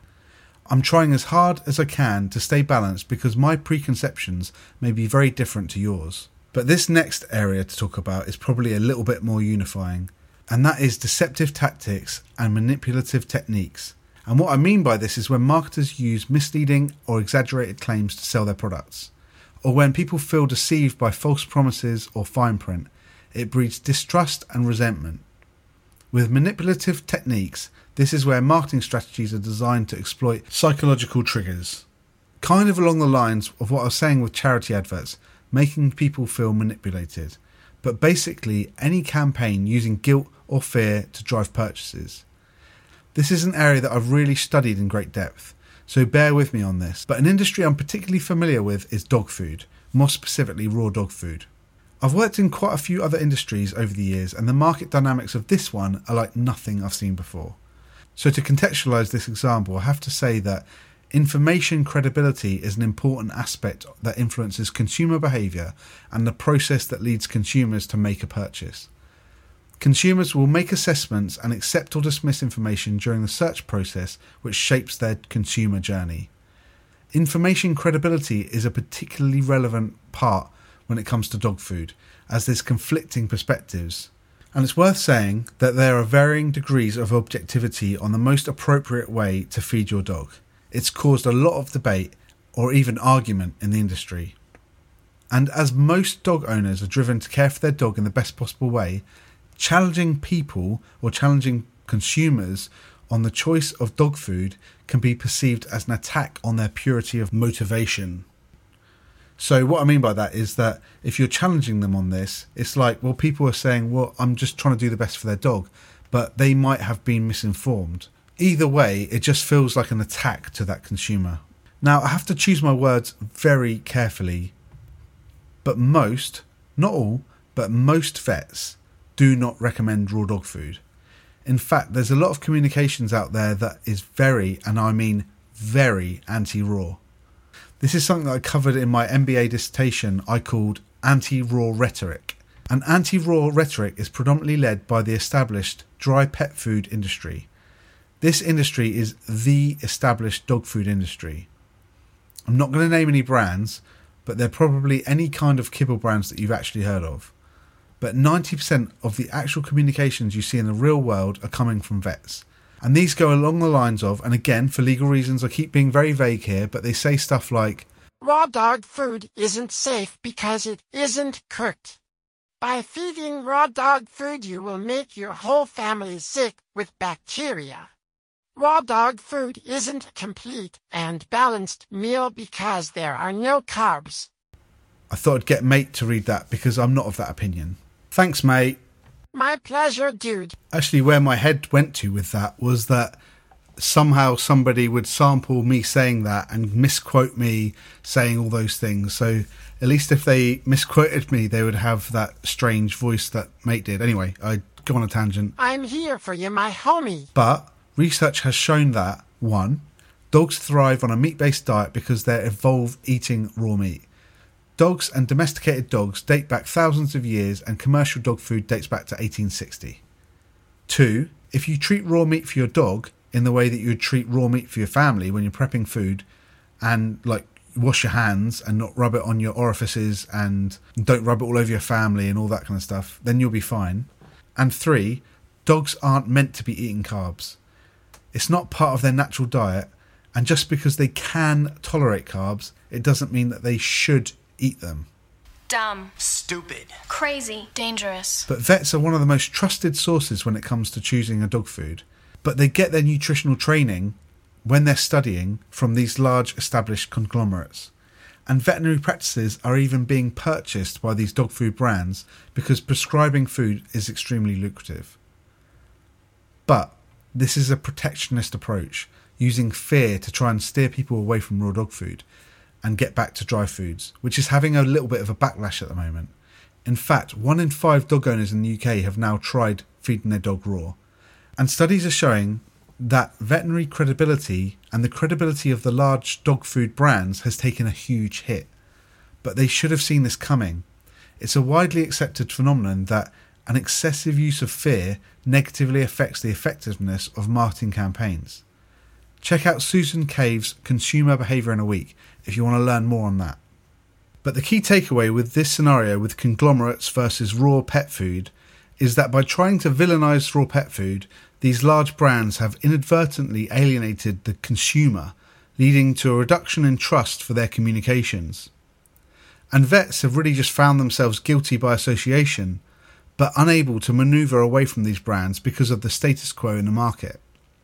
Speaker 1: I'm trying as hard as I can to stay balanced because my preconceptions may be very different to yours. But this next area to talk about is probably a little bit more unifying, and that is deceptive tactics and manipulative techniques. And what I mean by this is when marketers use misleading or exaggerated claims to sell their products, or when people feel deceived by false promises or fine print. It breeds distrust and resentment. With manipulative techniques, this is where marketing strategies are designed to exploit psychological triggers. Kind of along the lines of what I was saying with charity adverts, making people feel manipulated. But basically any campaign using guilt or fear to drive purchases. This is an area that I've really studied in great depth, so bear with me on this. But an industry I'm particularly familiar with is dog food, more specifically raw dog food. I've worked in quite a few other industries over the years, and the market dynamics of this one are like nothing I've seen before. So to contextualise this example, I have to say that information credibility is an important aspect that influences consumer behaviour and the process that leads consumers to make a purchase. Consumers will make assessments and accept or dismiss information during the search process, which shapes their consumer journey. Information credibility is a particularly relevant part when it comes to dog food, as there's conflicting perspectives. And it's worth saying that there are varying degrees of objectivity on the most appropriate way to feed your dog. It's caused a lot of debate or even argument in the industry. And as most dog owners are driven to care for their dog in the best possible way, challenging people or challenging consumers on the choice of dog food can be perceived as an attack on their purity of motivation. So what I mean by that is that if you're challenging them on this, it's like, well, people are saying, well, I'm just trying to do the best for their dog, but they might have been misinformed. Either way, it just feels like an attack to that consumer. Now, I have to choose my words very carefully, but most, not all, but most vets do not recommend raw dog food. In fact, there's a lot of communications out there that is very, and I mean very, anti-raw. This is something that I covered in my MBA dissertation I called anti-raw rhetoric. And anti-raw rhetoric is predominantly led by the established dry pet food industry. This industry is the established dog food industry. I'm not going to name any brands, but they're probably any kind of kibble brands that you've actually heard of. But 90% of the actual communications you see in the real world are coming from vets. And these go along the lines of, and again, for legal reasons, I keep being very vague here, but they say stuff like,
Speaker 3: raw dog food isn't safe because it isn't cooked. By feeding raw dog food, you will make your whole family sick with bacteria. Raw dog food isn't a complete and balanced meal because there are no carbs.
Speaker 1: I thought I'd get Mate to read that because I'm not of that opinion. Thanks, mate.
Speaker 3: My pleasure, dude.
Speaker 1: Actually, where my head went to with that was that somehow somebody would sample me saying that and misquote me saying all those things. So at least if they misquoted me, they would have that strange voice that Mate did. Anyway, I go on a tangent.
Speaker 3: I'm here for you, my homie.
Speaker 1: But research has shown that, 1, dogs thrive on a meat-based diet because they're evolved eating raw meat. Dogs and domesticated dogs date back thousands of years, and commercial dog food dates back to 1860. 2, if you treat raw meat for your dog in the way that you would treat raw meat for your family when you're prepping food, and like wash your hands and not rub it on your orifices and don't rub it all over your family and all that kind of stuff, then you'll be fine. And 3, dogs aren't meant to be eating carbs. It's not part of their natural diet, and just because they can tolerate carbs, it doesn't mean that they should eat them.
Speaker 5: Dumb.
Speaker 11: Stupid.
Speaker 5: Crazy. Dangerous.
Speaker 1: But vets are one of the most trusted sources when it comes to choosing a dog food. But they get their nutritional training when they're studying from these large established conglomerates. And veterinary practices are even being purchased by these dog food brands because prescribing food is extremely lucrative. But this is a protectionist approach, using fear to try and steer people away from raw dog food and get back to dry foods, which is having a little bit of a backlash at the moment. In fact, 1 in 5 dog owners in the UK have now tried feeding their dog raw. And studies are showing that veterinary credibility and the credibility of the large dog food brands has taken a huge hit. But they should have seen this coming. It's a widely accepted phenomenon that an excessive use of fear negatively affects the effectiveness of marketing campaigns. Check out Susan Cave's Consumer Behaviour in a Week if you want to learn more on that. But the key takeaway with this scenario with conglomerates versus raw pet food is that by trying to villainise raw pet food, these large brands have inadvertently alienated the consumer, leading to a reduction in trust for their communications. And vets have really just found themselves guilty by association, but unable to manoeuvre away from these brands because of the status quo in the market.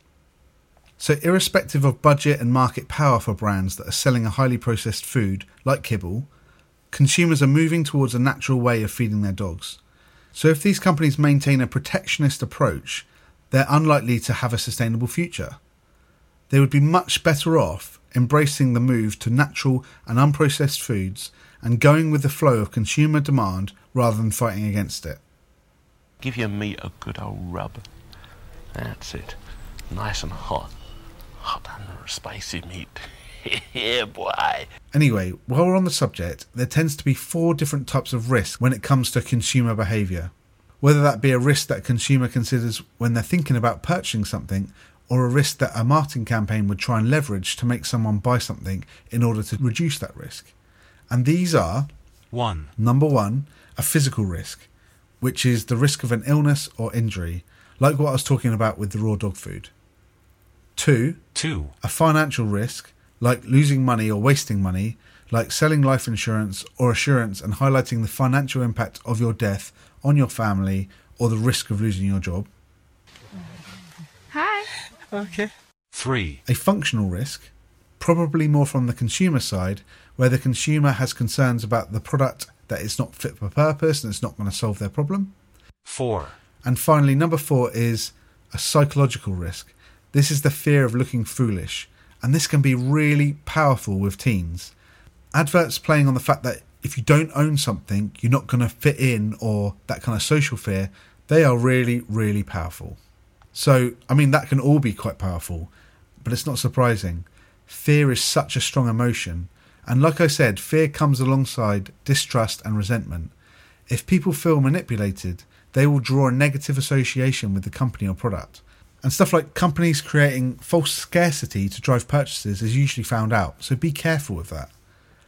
Speaker 1: So irrespective of budget and market power for brands that are selling a highly processed food, like kibble, consumers are moving towards a natural way of feeding their dogs. So if these companies maintain a protectionist approach, they're unlikely to have a sustainable future. They would be much better off embracing the move to natural and unprocessed foods and going with the flow of consumer demand rather than fighting against it.
Speaker 6: Give your meat a good old rub. That's it. Nice and hot. Hot and spicy meat. Yeah, boy.
Speaker 1: Anyway, while we're on the subject, there tends to be 4 different types of risk when it comes to consumer behaviour. Whether that be a risk that a consumer considers when they're thinking about purchasing something, or a risk that a marketing campaign would try and leverage to make someone buy something in order to reduce that risk. And these are
Speaker 9: 1.
Speaker 1: Number 1, a physical risk, which is the risk of an illness or injury, like what I was talking about with the raw dog food. 2, a financial risk, like losing money or wasting money, like selling life insurance or assurance and highlighting the financial impact of your death on your family or the risk of losing your job.
Speaker 5: Hi.
Speaker 9: Okay. 3,
Speaker 1: a functional risk, probably more from the consumer side, where the consumer has concerns about the product that it's not fit for purpose and it's not going to solve their problem.
Speaker 9: 4,
Speaker 1: and finally, number 4 is a psychological risk. This is the fear of looking foolish, and this can be really powerful with teens. Adverts playing on the fact that if you don't own something, you're not going to fit in, or that kind of social fear, they are really, really powerful. So, I mean, that can all be quite powerful, but it's not surprising. Fear is such a strong emotion, and like I said, fear comes alongside distrust and resentment. If people feel manipulated, they will draw a negative association with the company or product. And stuff like companies creating false scarcity to drive purchases is usually found out, so be careful with that.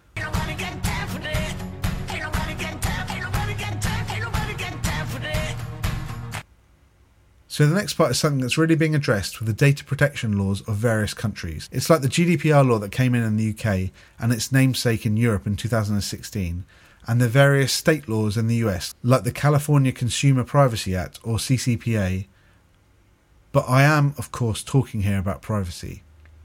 Speaker 1: So the next part is something that's really being addressed with the data protection laws of various countries. It's like the GDPR law that came in the UK and its namesake in Europe in 2016, and the various state laws in the US, like the California Consumer Privacy Act or CCPA. But I am, of course, talking here about privacy.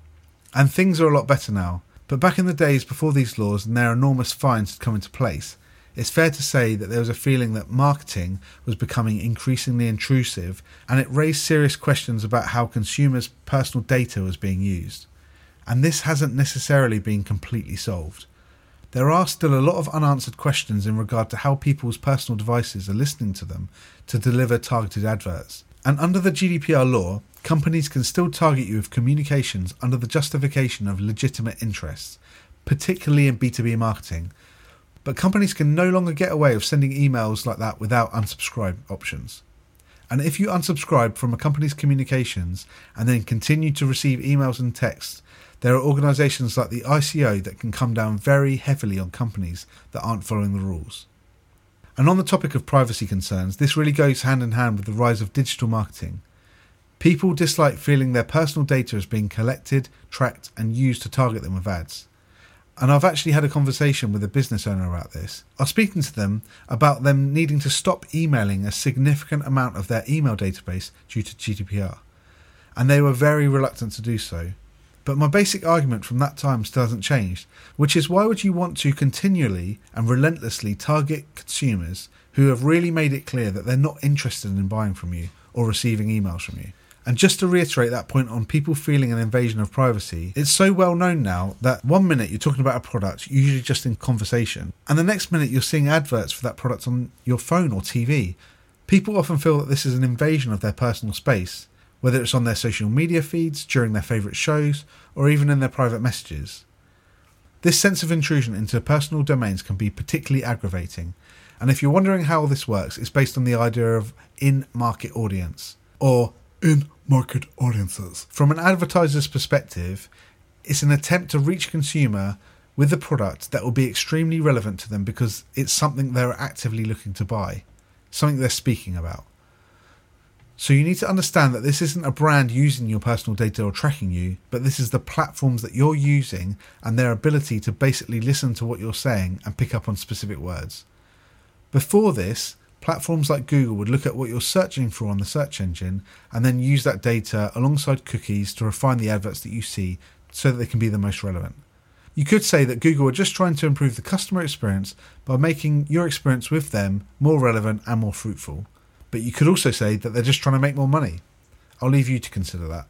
Speaker 1: And things are a lot better now, but back in the days before these laws and their enormous fines had come into place, it's fair to say that there was a feeling that marketing was becoming increasingly intrusive, and it raised serious questions about how consumers' personal data was being used. And this hasn't necessarily been completely solved. There are still a lot of unanswered questions in regard to how people's personal devices are listening to them to deliver targeted adverts. And under the GDPR law, companies can still target you with communications under the justification of legitimate interests, particularly in B2B marketing. But companies can no longer get away with sending emails like that without unsubscribe options. And if you unsubscribe from a company's communications and then continue to receive emails and texts, there are organisations like the ICO that can come down very heavily on companies that aren't following the rules. And on the topic of privacy concerns, this really goes hand in hand with the rise of digital marketing. People dislike feeling their personal data is being collected, tracked and used to target them with ads. And I've actually had a conversation with a business owner about this. I was speaking to them about them needing to stop emailing a significant amount of their email database due to GDPR. And they were very reluctant to do so. But my basic argument from that time still hasn't changed, which is why would you want to continually and relentlessly target consumers who have really made it clear that they're not interested in buying from you or receiving emails from you? And just to reiterate that point on people feeling an invasion of privacy, it's so well known now that 1 minute you're talking about a product, usually just in conversation, and the next minute you're seeing adverts for that product on your phone or TV. People often feel that this is an invasion of their personal space, whether it's on their social media feeds, during their favourite shows, or even in their private messages. This sense of intrusion into personal domains can be particularly aggravating, and if you're wondering how all this works, it's based on the idea of in-market audience, or in-market audiences. From an advertiser's perspective, it's an attempt to reach a consumer with a product that will be extremely relevant to them because it's something they're actively looking to buy, something they're speaking about. So you need to understand that this isn't a brand using your personal data or tracking you, but this is the platforms that you're using and their ability to basically listen to what you're saying and pick up on specific words. Before this, platforms like Google would look at what you're searching for on the search engine and then use that data alongside cookies to refine the adverts that you see so that they can be the most relevant. You could say that Google are just trying to improve the customer experience by making your experience with them more relevant and more fruitful. But you could also say that they're just trying to make more money. I'll leave you to consider that.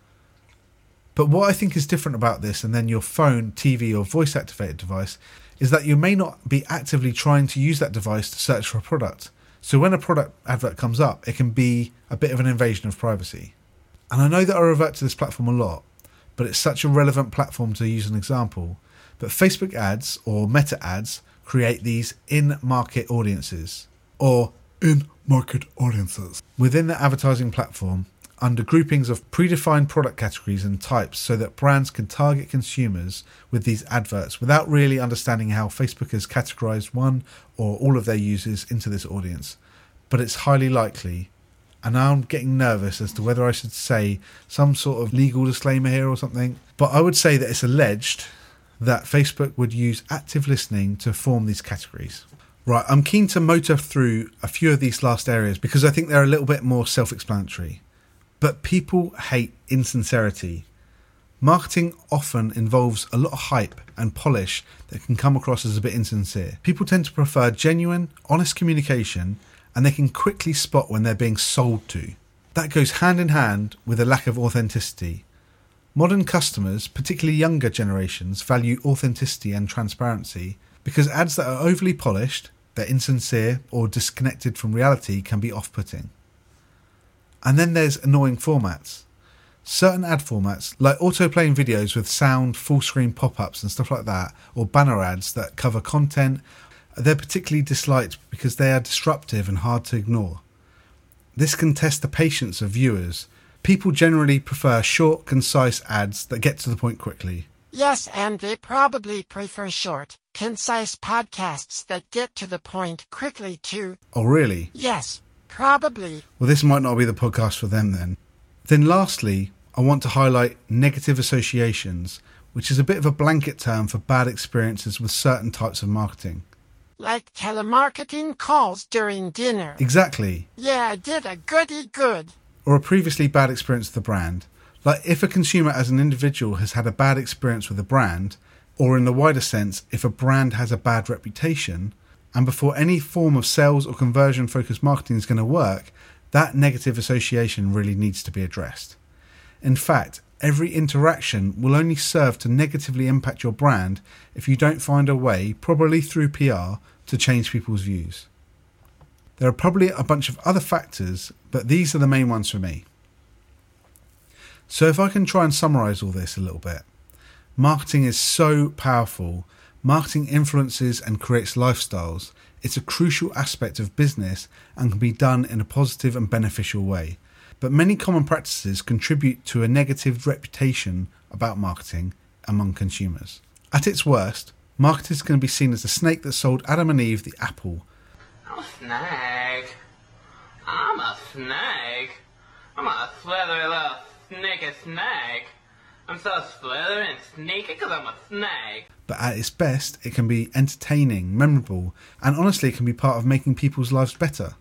Speaker 1: But what I think is different about this and then your phone, TV or voice activated device is that you may not be actively trying to use that device to search for a product. So when a product advert comes up, it can be a bit of an invasion of privacy. And I know that I revert to this platform a lot, but it's such a relevant platform to use an example. But Facebook ads or Meta ads create these in-market audiences, or in-market audiences, within the advertising platform under groupings of predefined product categories and types so that brands can target consumers with these adverts without really understanding how Facebook has categorized one or all of their users into this audience. But it's highly likely, and now I'm getting nervous as to whether I should say some sort of legal disclaimer here or something, but I would say that it's alleged that Facebook would use active listening to form these categories. Right, I'm keen to motor through a few of these last areas because I think they're a little bit more self-explanatory. But people hate insincerity. Marketing often involves a lot of hype and polish that can come across as a bit insincere. People tend to prefer genuine, honest communication, and they can quickly spot when they're being sold to. That goes hand in hand with a lack of authenticity. Modern customers, particularly younger generations, value authenticity and transparency because ads that are overly polished, they're insincere or disconnected from reality can be off-putting. And then there's annoying formats. Certain ad formats, like autoplaying videos with sound, full screen pop-ups and stuff like that, or banner ads that cover content they're particularly disliked because they are disruptive and hard to ignore. This can test the patience of viewers. People generally prefer short, concise ads that get to the point quickly.
Speaker 3: Yes, and they probably prefer short, concise podcasts that get to the point quickly too.
Speaker 1: Oh, really?
Speaker 3: Yes, probably.
Speaker 1: Well, this might not be the podcast for them then. Then lastly, I want to highlight negative associations, which is a bit of a blanket term for bad experiences with certain types of marketing.
Speaker 3: Like telemarketing calls during dinner.
Speaker 1: Exactly.
Speaker 3: Yeah, I did a goody good.
Speaker 1: Or a previously bad experience with the brand. Like if a consumer as an individual has had a bad experience with a brand, or in the wider sense, if a brand has a bad reputation, and before any form of sales or conversion focused marketing is going to work, that negative association really needs to be addressed. In fact, every interaction will only serve to negatively impact your brand if you don't find a way, probably through PR, to change people's views. There are probably a bunch of other factors, but these are the main ones for me. So if I can try and summarise all this a little bit. Marketing is so powerful. Marketing influences and creates lifestyles. It's a crucial aspect of business and can be done in a positive and beneficial way. But many common practices contribute to a negative reputation about marketing among consumers. At its worst, marketers can be seen as the snake that sold Adam and Eve the apple.
Speaker 7: I'm a snake. I'm a snake. I'm a slithery little sneaky snake. I'm so slithery and sneaky because I'm a snake.
Speaker 1: But at its best, it can be entertaining, memorable, and honestly it can be part of making people's lives better.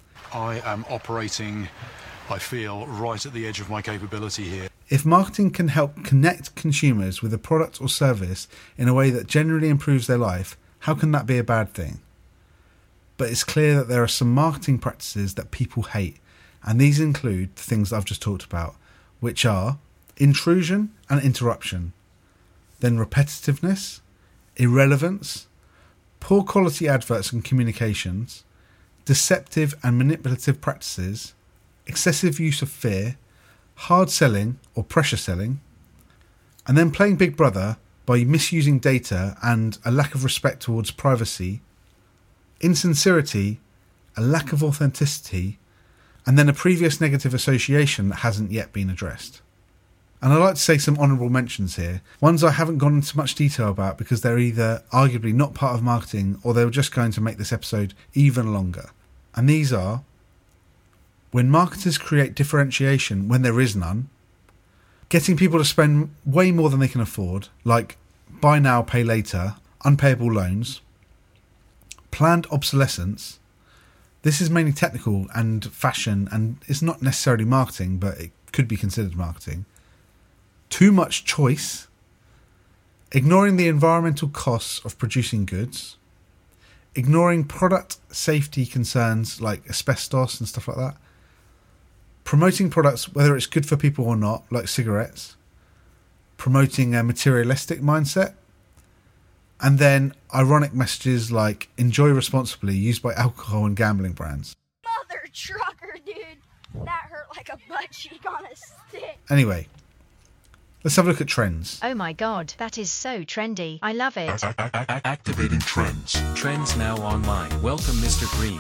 Speaker 10: I am operating, I feel, right at the edge of my capability here.
Speaker 1: If marketing can help connect consumers with a product or service in a way that generally improves their life, how can that be a bad thing? But it's clear that there are some marketing practices that people hate, and these include the things I've just talked about, which are intrusion and interruption, then repetitiveness, irrelevance, poor quality adverts and communications, deceptive and manipulative practices, excessive use of fear, hard selling or pressure selling, and then playing Big Brother by misusing data and a lack of respect towards privacy, insincerity, a lack of authenticity, and then a previous negative association that hasn't yet been addressed. And I'd like to say some honourable mentions here, ones I haven't gone into much detail about because they're either arguably not part of marketing or they were just going to make this episode even longer. And these are: when marketers create differentiation when there is none, getting people to spend way more than they can afford, like buy now, pay later, unpayable loans, planned obsolescence. This is mainly technical and fashion, and it's not necessarily marketing, but it could be considered marketing. Too much choice, ignoring the environmental costs of producing goods, ignoring product safety concerns like asbestos and stuff like that, promoting products whether it's good for people or not, like cigarettes, promoting a materialistic mindset, and then ironic messages like enjoy responsibly used by alcohol and gambling brands.
Speaker 13: Mother trucker, dude. That hurt like a butt cheek on a stick.
Speaker 1: Anyway, let's have a look at trends.
Speaker 14: Oh my god, that is so trendy. I love it.
Speaker 9: Activating trends. Trends now online. Welcome, Mr. Green.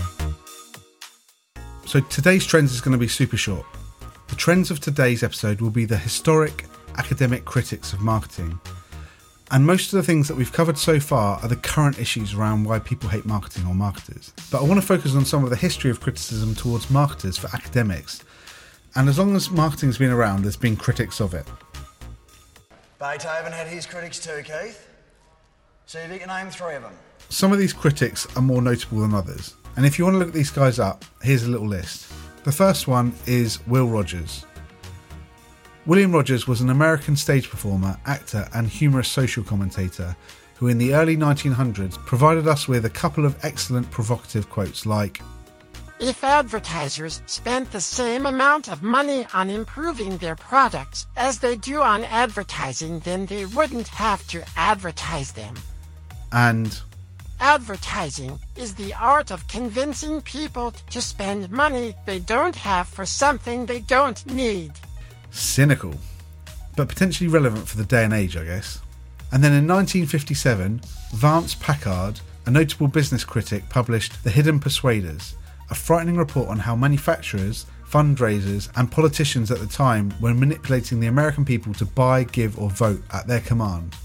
Speaker 1: So today's trends is going to be super short. The trends of today's episode will be the historic academic critics of marketing. And most of the things that we've covered so far are the current issues around why people hate marketing or marketers. But I want to focus on some of the history of criticism towards marketers for academics. And as long as marketing's been around, there's been critics of it.
Speaker 25: Beethoven had his critics too, Keith. See if you can name 3 of them.
Speaker 1: Some of these critics are more notable than others. And if you want to look these guys up, here's a little list. The first one is Will Rogers. William Rogers was an American stage performer, actor and humorous social commentator who in the early 1900s provided us with a couple of excellent provocative quotes like,
Speaker 3: If advertisers spent the same amount of money on improving their products as they do on advertising, then they wouldn't have to advertise them.
Speaker 1: And
Speaker 3: advertising is the art of convincing people to spend money they don't have for something they don't need.
Speaker 1: Cynical, but potentially relevant for the day and age, I guess. And then in 1957, Vance Packard, a notable business critic published The Hidden Persuaders, a frightening report on how manufacturers, fundraisers and politicians at the time were manipulating the American people to buy, give or vote at their command.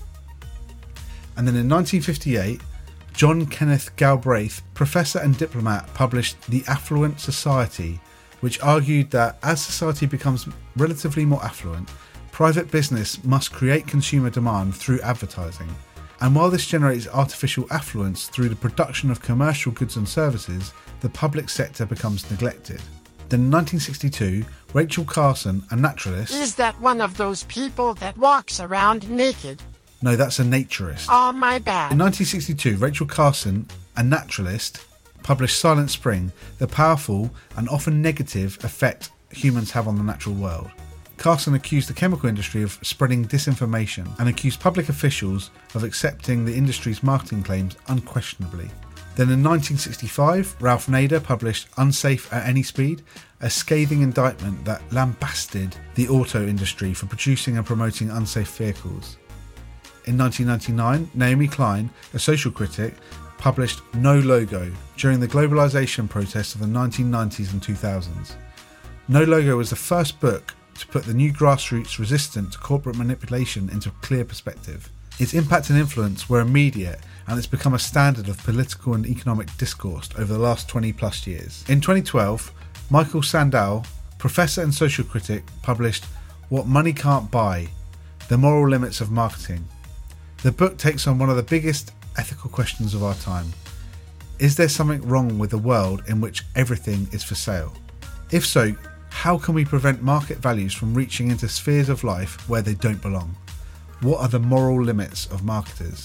Speaker 1: And then in 1958, John Kenneth Galbraith, professor and diplomat, published The Affluent Society, which argued that as society becomes relatively more affluent, private business must create consumer demand through advertising. And while this generates artificial affluence through the production of commercial goods and services, the public sector becomes neglected. Then in 1962, Rachel Carson, a naturalist...
Speaker 3: Is that one of those people that walks around naked?
Speaker 1: No, that's a naturist.
Speaker 3: Oh, my bad.
Speaker 1: In 1962, Rachel Carson, a naturalist, published Silent Spring, the powerful and often negative effect humans have on the natural world. Carson accused the chemical industry of spreading disinformation and accused public officials of accepting the industry's marketing claims unquestionably. Then in 1965, Ralph Nader published Unsafe at Any Speed, a scathing indictment that lambasted the auto industry for producing and promoting unsafe vehicles. In 1999, Naomi Klein, a social critic, published No Logo during the globalization protests of the 1990s and 2000s. No Logo was the first book to put the new grassroots resistant to corporate manipulation into clear perspective. Its impact and influence were immediate, and it's become a standard of political and economic discourse over the last 20 plus years. In 2012, Michael Sandel, professor and social critic, published What Money Can't Buy: The Moral Limits of Marketing. The book takes on one of the biggest ethical questions of our time. Is there something wrong with a world in which everything is for sale? If so, how can we prevent market values from reaching into spheres of life where they don't belong? What are the moral limits of marketers?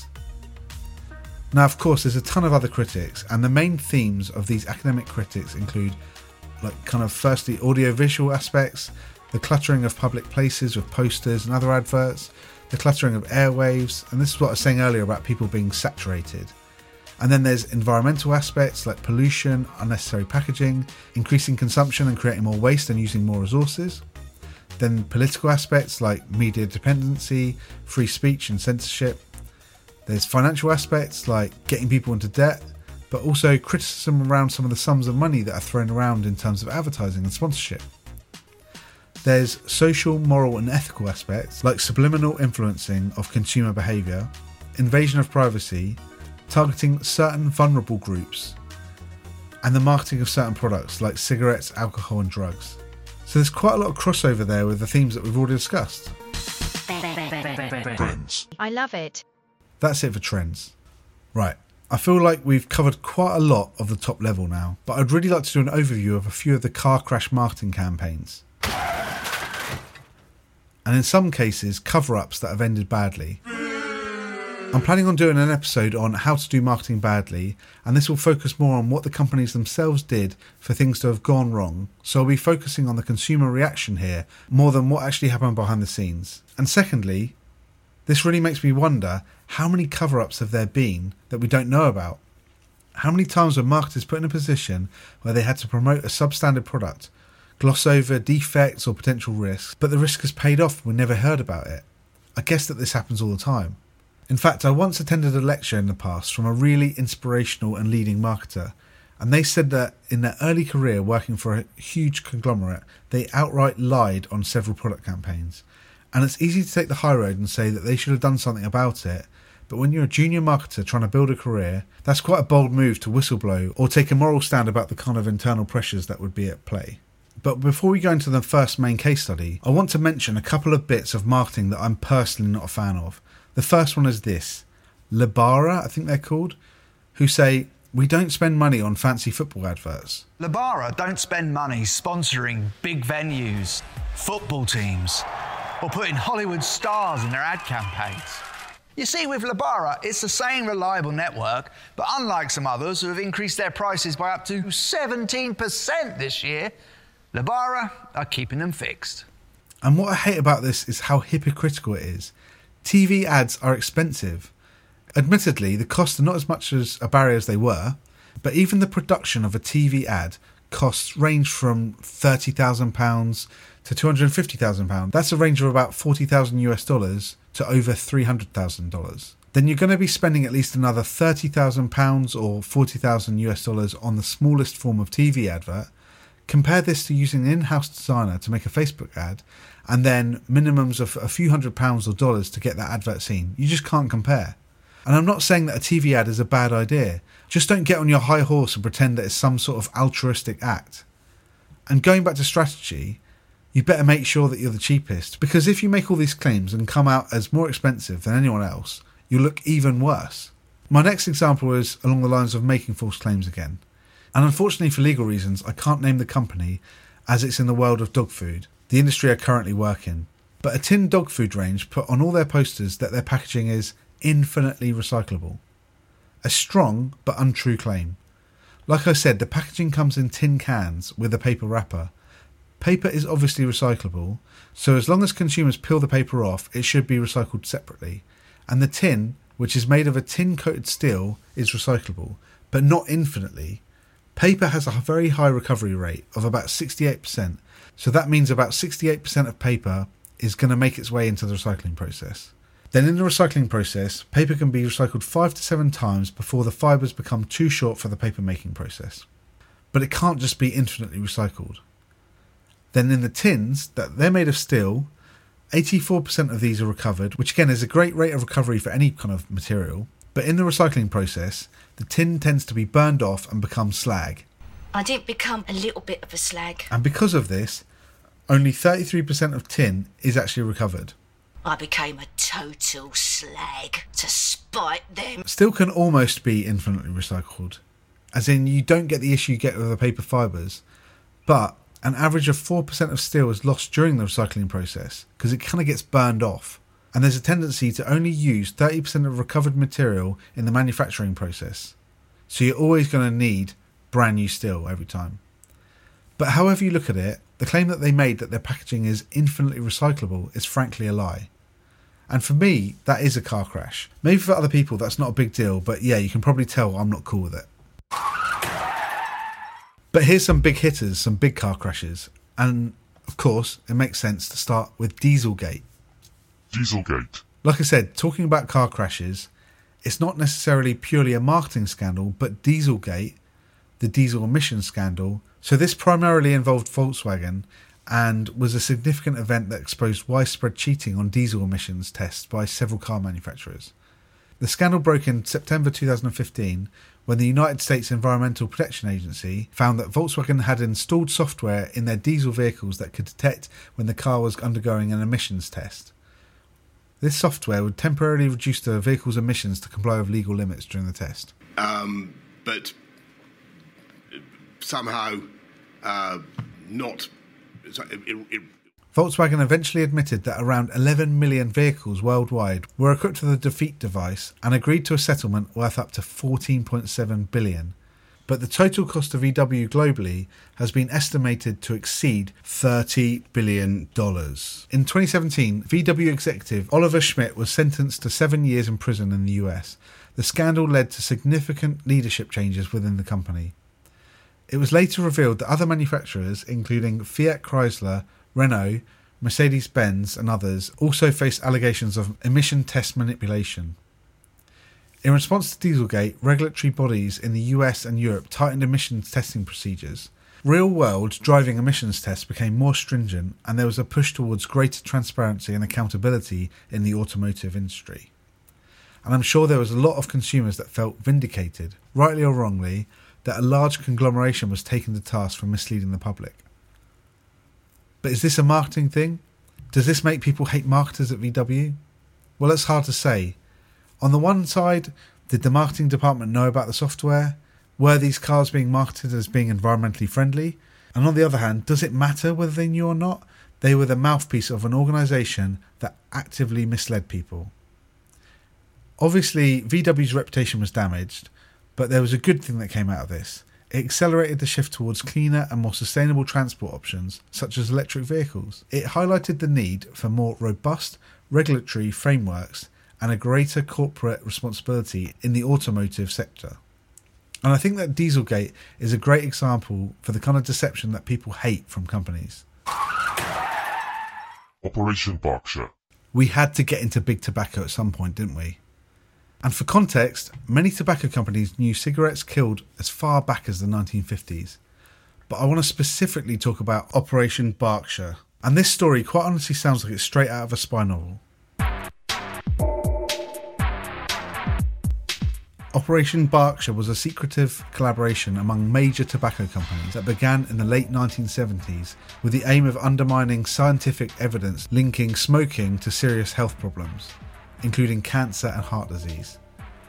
Speaker 1: Now, of course, there's a ton of other critics, and the main themes of these academic critics include, firstly, audiovisual aspects, the cluttering of public places with posters and other adverts, the cluttering of airwaves, and this is what I was saying earlier about people being saturated. And then there's environmental aspects like pollution, unnecessary packaging, increasing consumption and creating more waste and using more resources. Then political aspects like media dependency, free speech and censorship. There's financial aspects like getting people into debt, but also criticism around some of the sums of money that are thrown around in terms of advertising and sponsorship. There's social, moral and ethical aspects like subliminal influencing of consumer behaviour, invasion of privacy, targeting certain vulnerable groups, and the marketing of certain products like cigarettes, alcohol and drugs. So there's quite a lot of crossover there with the themes that we've already discussed.
Speaker 14: I love it.
Speaker 1: That's it for trends. Right, I feel like we've covered quite a lot of the top level now, but I'd really like to do an overview of a few of the car crash marketing campaigns. And in some cases, cover-ups that have ended badly. I'm planning on doing an episode on how to do marketing badly, and this will focus more on what the companies themselves did for things to have gone wrong, so I'll be focusing on the consumer reaction here more than what actually happened behind the scenes. And secondly, this really makes me wonder, how many cover-ups have there been that we don't know about? How many times were marketers put in a position where they had to promote a substandard product, gloss over defects or potential risks, but the risk has paid off and we never heard about it? I guess that this happens all the time. In fact, I once attended a lecture in the past from a really inspirational and leading marketer, and they said that in their early career working for a huge conglomerate, they outright lied on several product campaigns. And it's easy to take the high road and say that they should have done something about it, but when you're a junior marketer trying to build a career, that's quite a bold move to whistleblow or take a moral stand about the kind of internal pressures that would be at play. But before we go into the first main case study, I want to mention a couple of bits of marketing that I'm personally not a fan of. The first one is this, Lebara, I think they're called, who say, we don't spend money on fancy football adverts.
Speaker 15: Lebara don't spend money sponsoring big venues, football teams, or putting Hollywood stars in their ad campaigns. You see, with Lebara, it's the same reliable network, but unlike some others who have increased their prices by up to 17% this year, Lebara are keeping them fixed.
Speaker 1: And what I hate about this is how hypocritical it is. TV ads are expensive. Admittedly, the costs are not as much as a barrier as they were, but even the production of a TV ad costs range from £30,000 to £250,000. That's a range of about $40,000 US to over $300,000. then you're going to be spending at least another £30,000 or $40,000 on the smallest form of TV advert. Compare this to using an in-house designer to make a Facebook ad, and then minimums of a few £100s or dollars to get that advert seen. You just can't compare. And I'm not saying that a TV ad is a bad idea. Just don't get on your high horse and pretend that it's some sort of altruistic act. And going back to strategy, you better make sure that you're the cheapest, because if you make all these claims and come out as more expensive than anyone else, you'll look even worse. My next example is along the lines of making false claims again. And unfortunately for legal reasons, I can't name the company as it's in the world of dog food, the industry I currently work in. But a tin dog food range put on all their posters that their packaging is infinitely recyclable. A strong but untrue claim. Like I said, the packaging comes in tin cans with a paper wrapper. Paper is obviously recyclable, so as long as consumers peel the paper off, it should be recycled separately. And the tin, which is made of a tin-coated steel, is recyclable, but not infinitely. Paper has a very high recovery rate of about 68%, so that means about 68% of paper is going to make its way into the recycling process. Then in the recycling process, paper can be recycled 5 to 7 times before the fibres become too short for the paper making process. But it can't just be infinitely recycled. Then in the tins, that they're made of steel, 84% of these are recovered, which again is a great rate of recovery for any kind of material. But in the recycling process, the tin tends to be burned off and become slag.
Speaker 16: I did become a little bit of a slag.
Speaker 1: And because of this, only 33% of tin is actually recovered.
Speaker 16: I became a total slag to spite them.
Speaker 1: Steel can almost be infinitely recycled, as in you don't get the issue you get with the paper fibres, but an average of 4% of steel is lost during the recycling process because it kind of gets burned off, and there's a tendency to only use 30% of recovered material in the manufacturing process, so you're always going to need brand new steel every time. But however you look at it, the claim that they made that their packaging is infinitely recyclable is frankly a lie. And for me, that is a car crash. Maybe for other people that's not a big deal, but yeah, you can probably tell I'm not cool with it. But here's some big hitters, some big car crashes. And of course, it makes sense to start with Dieselgate.
Speaker 4: Dieselgate.
Speaker 1: Like I said, talking about car crashes, it's not necessarily purely a marketing scandal, but Dieselgate, the diesel emissions scandal. So this primarily involved Volkswagen and was a significant event that exposed widespread cheating on diesel emissions tests by several car manufacturers. The scandal broke in September 2015 when the United States Environmental Protection Agency found that Volkswagen had installed software in their diesel vehicles that could detect when the car was undergoing an emissions test. This software would temporarily reduce the vehicle's emissions to comply with legal limits during the test.
Speaker 17: But somehow not...
Speaker 1: Volkswagen eventually admitted that around 11 million vehicles worldwide were equipped with a defeat device and agreed to a settlement worth up to $14.7 billion. But the total cost of VW globally has been estimated to exceed $30 billion. In 2017, VW executive Oliver Schmidt was sentenced to 7 years in prison in the US. The scandal led to significant leadership changes within the company. It was later revealed that other manufacturers, including Fiat Chrysler, Renault, Mercedes-Benz and others, also faced allegations of emission test manipulation. In response to Dieselgate, regulatory bodies in the US and Europe tightened emissions testing procedures. Real-world driving emissions tests became more stringent, and there was a push towards greater transparency and accountability in the automotive industry. And I'm sure there was a lot of consumers that felt vindicated, rightly or wrongly, that a large conglomeration was taken to task for misleading the public. But is this a marketing thing? Does this make people hate marketers at VW? Well, it's hard to say. On the one side, did the marketing department know about the software? Were these cars being marketed as being environmentally friendly? And on the other hand, does it matter whether they knew or not? They were the mouthpiece of an organisation that actively misled people. Obviously, VW's reputation was damaged, but there was a good thing that came out of this. It accelerated the shift towards cleaner and more sustainable transport options, such as electric vehicles. It highlighted the need for more robust regulatory frameworks and a greater corporate responsibility in the automotive sector. And I think that Dieselgate is a great example for the kind of deception that people hate from companies.
Speaker 4: Operation Berkshire.
Speaker 1: We had to get into big tobacco at some point, didn't we? And for context, many tobacco companies knew cigarettes killed as far back as the 1950s. But I want to specifically talk about Operation Berkshire. And this story quite honestly sounds like it's straight out of a spy novel. Operation Berkshire was a secretive collaboration among major tobacco companies that began in the late 1970s with the aim of undermining scientific evidence linking smoking to serious health problems, including cancer and heart disease.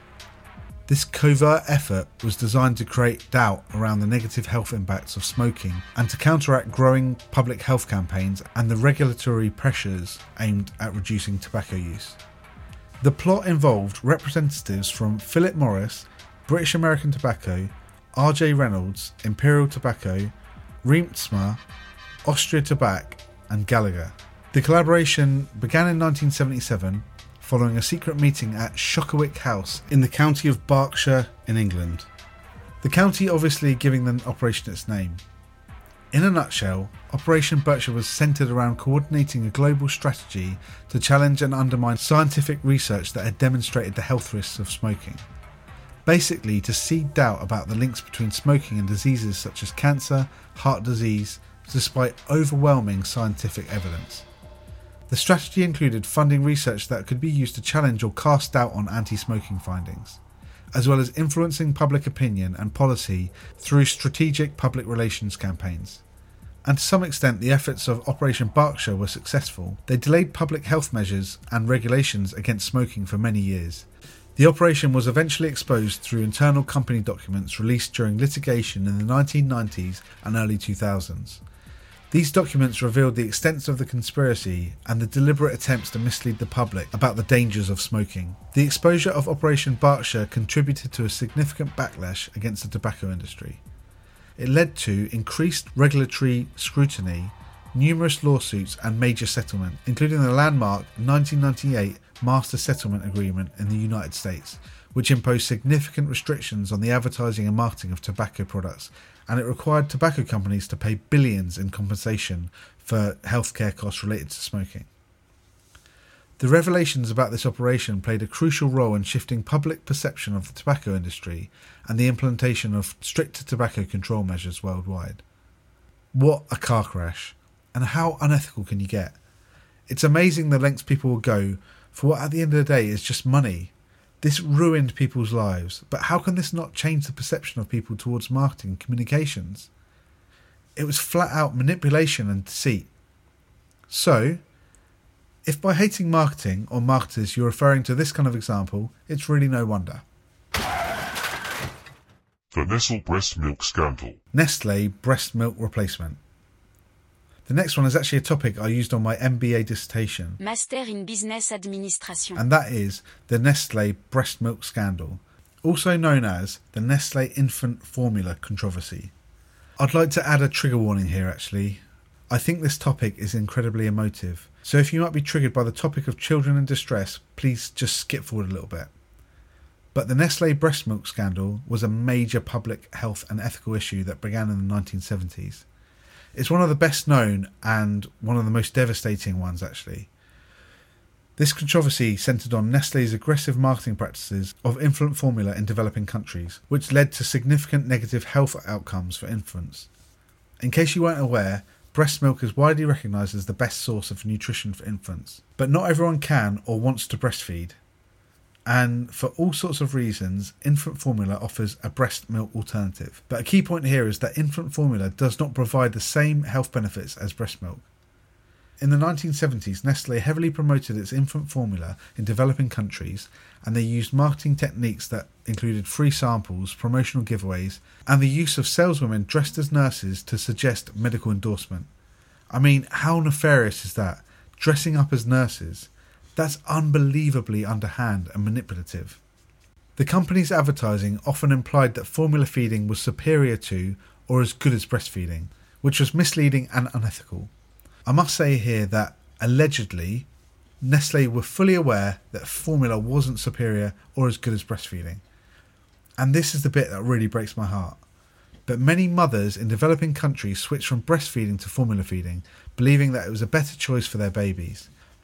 Speaker 1: This covert effort was designed to create doubt around the negative health impacts of smoking and to counteract growing public health campaigns and the regulatory pressures aimed at reducing tobacco use. The plot involved representatives from Philip Morris, British American Tobacco, RJ Reynolds, Imperial Tobacco, Reemtsma, Austria Tobacco and Gallagher. The collaboration began in 1977 following a secret meeting at Shockwick House in the county of Berkshire in England. The county obviously giving the operation its name. In a nutshell, Operation Berkshire was centred around coordinating a global strategy to challenge and undermine scientific research that had demonstrated the health risks of smoking. Basically, to seed doubt about the links between smoking and diseases such as cancer, heart disease, despite overwhelming scientific evidence. The strategy included funding research that could be used to challenge or cast doubt on anti-smoking findings, as well as influencing public opinion and policy through strategic public relations campaigns. And to some extent the efforts of Operation Berkshire were successful. They delayed public health measures and regulations against smoking for many years. The operation was eventually exposed through internal company documents released during litigation in the 1990s and early 2000s. These documents revealed the extent of the conspiracy and the deliberate attempts to mislead the public about the dangers of smoking. The exposure of Operation Berkshire contributed to a significant backlash against the tobacco industry. It led to increased regulatory scrutiny, numerous lawsuits and major settlement, including the landmark 1998 Master Settlement Agreement in the United States, which imposed significant restrictions on the advertising and marketing of tobacco products, and it required tobacco companies to pay billions in compensation for healthcare costs related to smoking. The revelations about this operation played a crucial role in shifting public perception of the tobacco industry and the implementation of stricter tobacco control measures worldwide. What a car crash, and how unethical can you get? It's amazing the lengths people will go for what at the end of the day is just money. This ruined people's lives, but how can this not change the perception of people towards marketing and communications? It was flat out manipulation and deceit. So, if by hating marketing or marketers you're referring to this kind of example, it's really no wonder.
Speaker 4: The Nestle breast milk scandal.
Speaker 1: Nestle breast milk replacement. The next one is actually a topic I used on my MBA dissertation.
Speaker 12: Master in Business Administration.
Speaker 1: And that is the Nestle breast milk scandal, also known as the Nestle infant formula controversy. I'd like to add a trigger warning here actually. I think this topic is incredibly emotive, so if you might be triggered by the topic of children in distress, please just skip forward a little bit. But the Nestle breast milk scandal was a major public health and ethical issue that began in the 1970s. It's one of the best known and one of the most devastating ones actually. This controversy centred on Nestle's aggressive marketing practices of infant formula in developing countries, which led to significant negative health outcomes for infants. In case you weren't aware, breast milk is widely recognised as the best source of nutrition for infants, but not everyone can or wants to breastfeed. And for all sorts of reasons, infant formula offers a breast milk alternative. But a key point here is that infant formula does not provide the same health benefits as breast milk. In the 1970s, Nestle heavily promoted its infant formula in developing countries, and they used marketing techniques that included free samples, promotional giveaways, and the use of saleswomen dressed as nurses to suggest medical endorsement. I mean, how nefarious is that? Dressing up as nurses? That's unbelievably underhand and manipulative. The company's advertising often implied that formula feeding was superior to or as good as breastfeeding, which was misleading and unethical. I must say here that, allegedly, Nestle were fully aware that formula wasn't superior or as good as breastfeeding. And this is the bit that really breaks my heart. But many mothers in developing countries switched from breastfeeding to formula feeding, believing that it was a better choice for their babies.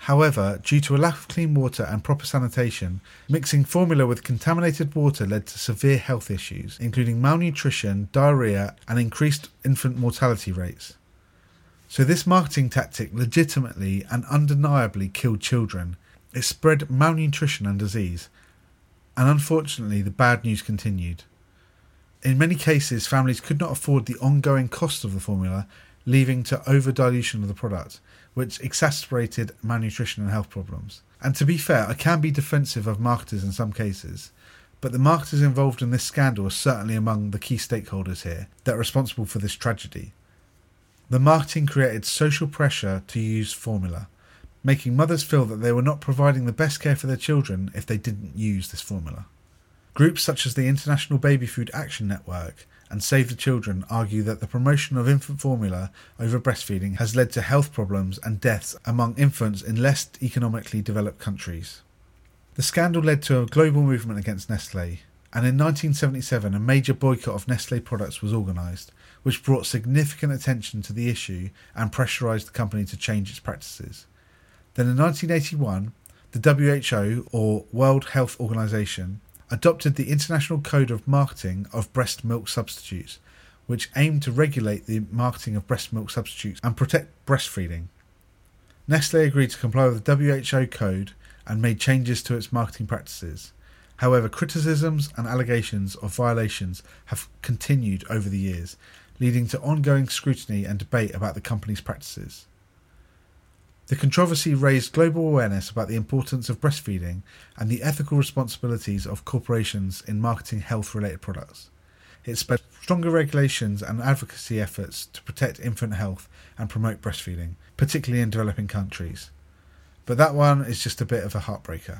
Speaker 1: However, due to a lack of clean water and proper sanitation, mixing formula with contaminated water led to severe health issues, including malnutrition, diarrhea, and increased infant mortality rates. So this marketing tactic legitimately and undeniably killed children. It spread malnutrition and disease. And unfortunately, the bad news continued. In many cases, families could not afford the ongoing cost of the formula, leading to over-dilution of the product, which exacerbated malnutrition and health problems. And to be fair, I can be defensive of marketers in some cases, but the marketers involved in this scandal are certainly among the key stakeholders here that are responsible for this tragedy. The marketing created social pressure to use formula, making mothers feel that they were not providing the best care for their children if they didn't use this formula. Groups such as the International Baby Food Action Network and Save the Children argue that the promotion of infant formula over breastfeeding has led to health problems and deaths among infants in less economically developed countries. The scandal led to a global movement against Nestlé, and in 1977 a major boycott of Nestlé products was organised, which brought significant attention to the issue and pressurised the company to change its practices. Then in 1981, the WHO, or World Health Organization, adopted the International Code of Marketing of Breast Milk Substitutes, which aimed to regulate the marketing of breast milk substitutes and protect breastfeeding. Nestlé agreed to comply with the WHO code and made changes to its marketing practices. However, criticisms and allegations of violations have continued over the years, leading to ongoing scrutiny and debate about the company's practices. The controversy raised global awareness about the importance of breastfeeding and the ethical responsibilities of corporations in marketing health-related products. It spurred stronger regulations and advocacy efforts to protect infant health and promote breastfeeding, particularly in developing countries. But that one is just a bit of a heartbreaker.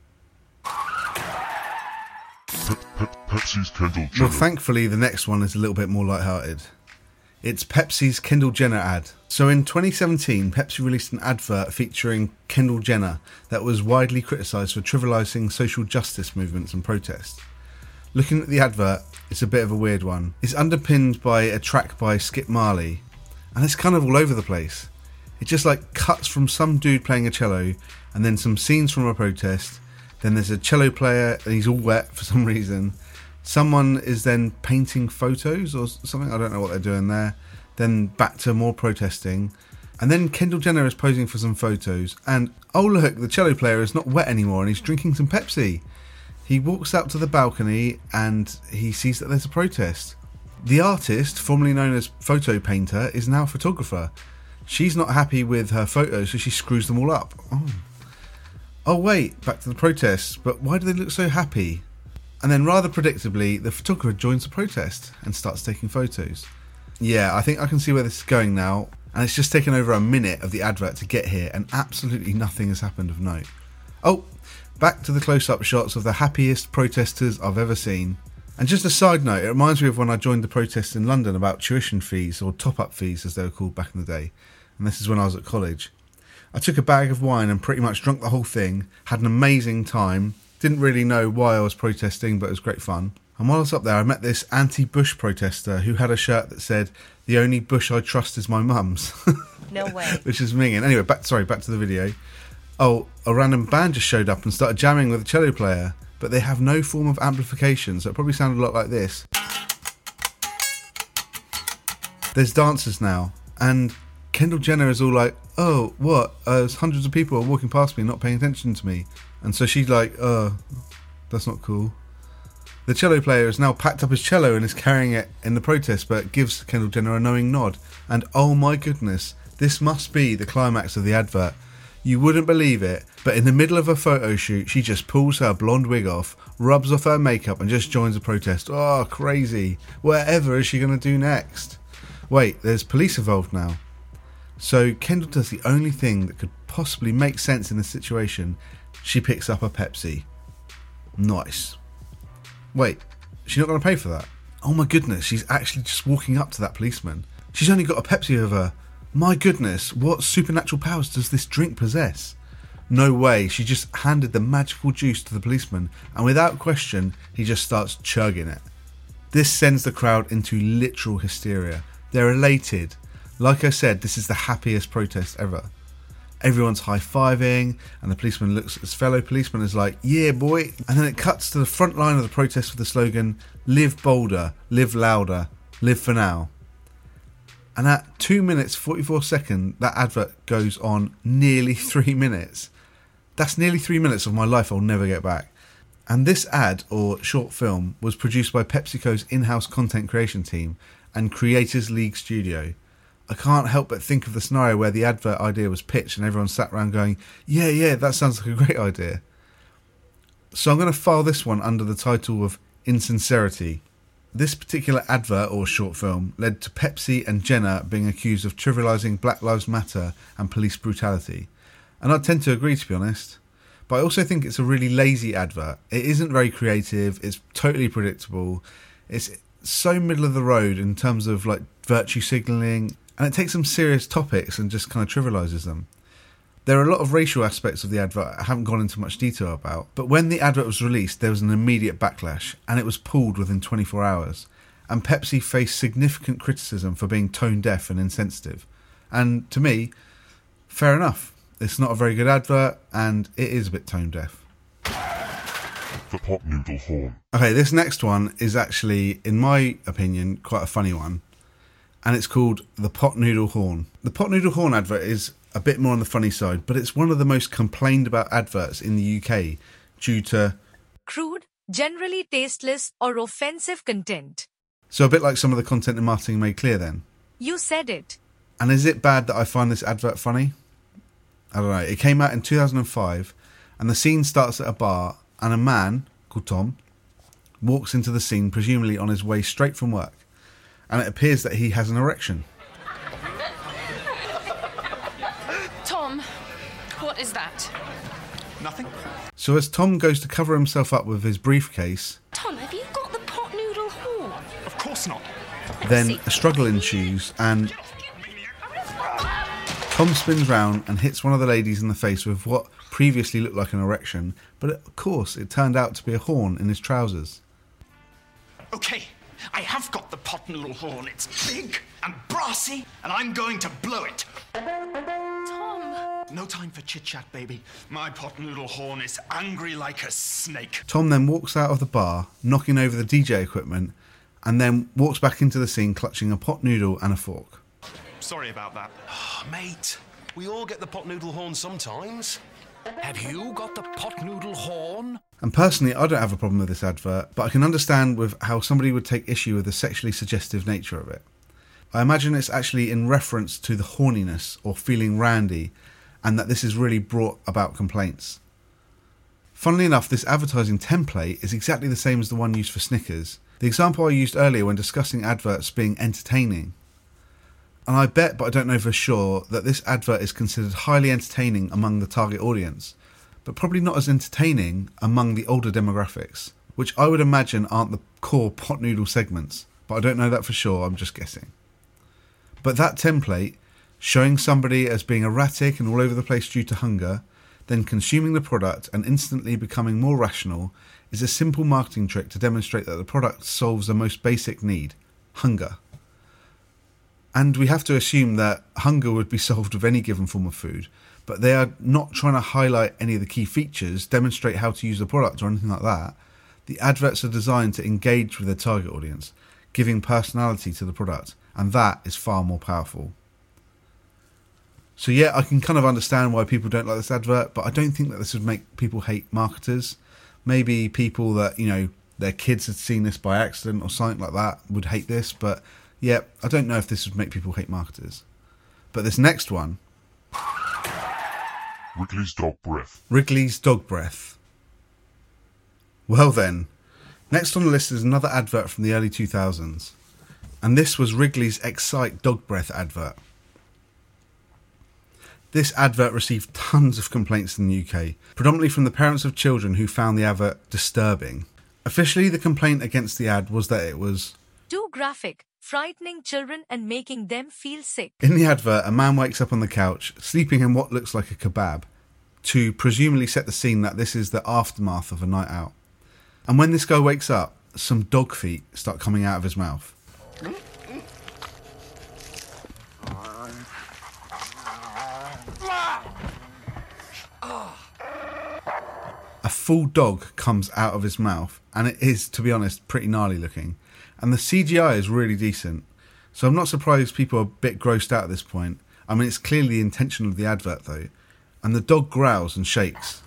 Speaker 4: Pepsi's Kendall Jenner.
Speaker 1: Well, thankfully, the next one is a little bit more lighthearted. It's Pepsi's Kendall Jenner ad. So in 2017, Pepsi released an advert featuring Kendall Jenner that was widely criticised for trivialising social justice movements and protests. Looking at the advert, it's a bit of a weird one. It's underpinned by a track by Skip Marley, and it's kind of all over the place. It just like cuts from some dude playing a cello, and then some scenes from a protest. Then there's a cello player, and he's all wet for some reason. Someone is then painting photos or something. I don't know what they're doing there. Then back to more protesting. And then Kendall Jenner is posing for some photos. And, oh look, the cello player is not wet anymore and he's drinking some Pepsi. He walks out to the balcony and he sees that there's a protest. The artist, formerly known as photo painter, is now a photographer. She's not happy with her photos, so she screws them all up. Oh wait, back to the protests. But why do they look so happy? And then rather predictably, the photographer joins the protest and starts taking photos. Yeah, I think I can see where this is going now. And it's just taken over a minute of the advert to get here and absolutely nothing has happened of note. Oh, back to the close-up shots of the happiest protesters I've ever seen. And just a side note, it reminds me of when I joined the protests in London about tuition fees, or top-up fees as they were called back in the day. And this is when I was at college. I took a bag of wine and pretty much drunk the whole thing, had an amazing time. Didn't really know why I was protesting, but it was great fun. And while I was up there, I met this anti-Bush protester who had a shirt that said, "The only Bush I trust is my mum's."
Speaker 18: No way.
Speaker 1: Which is minging. Anyway, back to the video. Oh, a random band just showed up and started jamming with a cello player, but they have no form of amplification, so it probably sounded a lot like this. There's dancers now, and Kendall Jenner is all like, "Oh, what? Hundreds of people are walking past me, not paying attention to me." And so she's like, that's not cool. The cello player has now packed up his cello and is carrying it in the protest, but gives Kendall Jenner a knowing nod. And oh my goodness, this must be the climax of the advert. You wouldn't believe it, but in the middle of a photo shoot, she just pulls her blonde wig off, rubs off her makeup and just joins the protest. Oh, crazy. Whatever is she going to do next? Wait, there's police involved now. So Kendall does the only thing that could possibly make sense in this situation. She picks up a Pepsi. Nice. Wait, she's not going to pay for that? Oh my goodness, she's actually just walking up to that policeman. She's only got a Pepsi with her. My goodness, what supernatural powers does this drink possess? No way, she just handed the magical juice to the policeman, and without question, he just starts chugging it. This sends the crowd into literal hysteria. They're elated. Like I said, this is the happiest protest ever. Everyone's high-fiving, and the policeman looks at his fellow policeman and is like, yeah, boy. And then it cuts to the front line of the protest with the slogan, live bolder, live louder, live for now. And at 2 minutes 44 seconds, that advert goes on nearly 3 minutes. That's nearly 3 minutes of my life I'll never get back. And this ad, or short film, was produced by PepsiCo's in-house content creation team and Creators League Studio. I can't help but think of the scenario where the advert idea was pitched and everyone sat around going, yeah, that sounds like a great idea. So I'm going to file this one under the title of Insincerity. This particular advert or short film led to Pepsi and Jenner being accused of trivialising Black Lives Matter and police brutality. And I tend to agree, to be honest. But I also think it's a really lazy advert. It isn't very creative, it's totally predictable, it's so middle of the road in terms of like virtue signalling, and it takes some serious topics and just kind of trivialises them. There are a lot of racial aspects of the advert I haven't gone into much detail about, but when the advert was released there was an immediate backlash and it was pulled within 24 hours, and Pepsi faced significant criticism for being tone deaf and insensitive. And to me, fair enough. It's not a very good advert and it is a bit tone deaf.
Speaker 4: The pot noodle horn.
Speaker 1: Okay, this next one is actually, in my opinion, quite a funny one. And it's called The Pot Noodle Horn. The Pot Noodle Horn advert is a bit more on the funny side, but it's one of the most complained about adverts in the UK due to
Speaker 18: crude, generally tasteless or offensive content.
Speaker 1: So a bit like some of the content in Marketing Made Clear then.
Speaker 18: You said it.
Speaker 1: And is it bad that I find this advert funny? I don't know. It came out in 2005 and the scene starts at a bar and a man called Tom walks into the scene, presumably on his way straight from work. And it appears that he has an erection.
Speaker 19: Tom, what is that?
Speaker 10: Nothing.
Speaker 1: So as Tom goes to cover himself up with his briefcase...
Speaker 19: Tom, have you got the pot noodle horn?
Speaker 10: Of course not.
Speaker 1: Then a struggle ensues and... Tom spins round and hits one of the ladies in the face with what previously looked like an erection, but of course it turned out to be a horn in his trousers.
Speaker 10: Okay, I have got the pot noodle horn. It's big and brassy, and I'm going to blow it.
Speaker 19: Tom!
Speaker 10: No time for chit-chat, baby. My pot noodle horn is angry like a snake.
Speaker 1: Tom then walks out of the bar, knocking over the DJ equipment, and then walks back into the scene clutching a pot noodle and a fork.
Speaker 10: Sorry about that.
Speaker 20: Oh, mate, we all get the pot noodle horn sometimes. Have you got the pot noodle horn?
Speaker 1: And personally, I don't have a problem with this advert, but I can understand with how somebody would take issue with the sexually suggestive nature of it. I imagine it's actually in reference to the horniness or feeling randy, and that this has really brought about complaints. Funnily enough, this advertising template is exactly the same as the one used for Snickers, the example I used earlier when discussing adverts being entertaining. And I bet, but I don't know for sure, that this advert is considered highly entertaining among the target audience, but probably not as entertaining among the older demographics, which I would imagine aren't the core pot noodle segments, but I don't know that for sure, I'm just guessing. But that template, showing somebody as being erratic and all over the place due to hunger, then consuming the product and instantly becoming more rational, is a simple marketing trick to demonstrate that the product solves the most basic need, hunger. And we have to assume that hunger would be solved with any given form of food, but they are not trying to highlight any of the key features, demonstrate how to use the product or anything like that. The adverts are designed to engage with their target audience, giving personality to the product, and that is far more powerful. So yeah, I can kind of understand why people don't like this advert, but I don't think that this would make people hate marketers. Maybe people that, you know, their kids had seen this by accident or something like that would hate this, but yeah, I don't know if this would make people hate marketers. But this next one...
Speaker 4: Wrigley's Dog Breath.
Speaker 1: Wrigley's Dog Breath. Well then, next on the list is another advert from the early 2000s. And this was Wrigley's Excite Dog Breath advert. This advert received tons of complaints in the UK, predominantly from the parents of children who found the advert disturbing. Officially, the complaint against the ad was that it was
Speaker 18: too graphic, frightening children and making them feel sick.
Speaker 1: In the advert, a man wakes up on the couch, sleeping in what looks like a kebab, to presumably set the scene that this is the aftermath of a night out. And when this guy wakes up, some dog feet start coming out of his mouth. full dog comes out of his mouth, and it is, to be honest, pretty gnarly looking. And the CGI is really decent. So I'm not surprised people are a bit grossed out at this point. I mean, it's clearly the intention of the advert though. And the dog growls and shakes.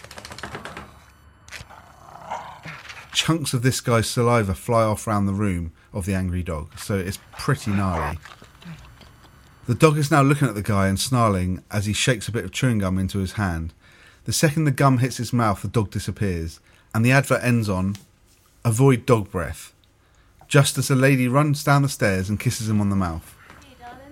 Speaker 1: Chunks of this guy's saliva fly off around the room of the angry dog, so it's pretty gnarly. The dog is now looking at the guy and snarling as he shakes a bit of chewing gum into his hand. The second the gum hits his mouth, the dog disappears, and the advert ends on, "Avoid dog breath," just as a lady runs down the stairs and kisses him on the mouth.
Speaker 2: Hey, darling.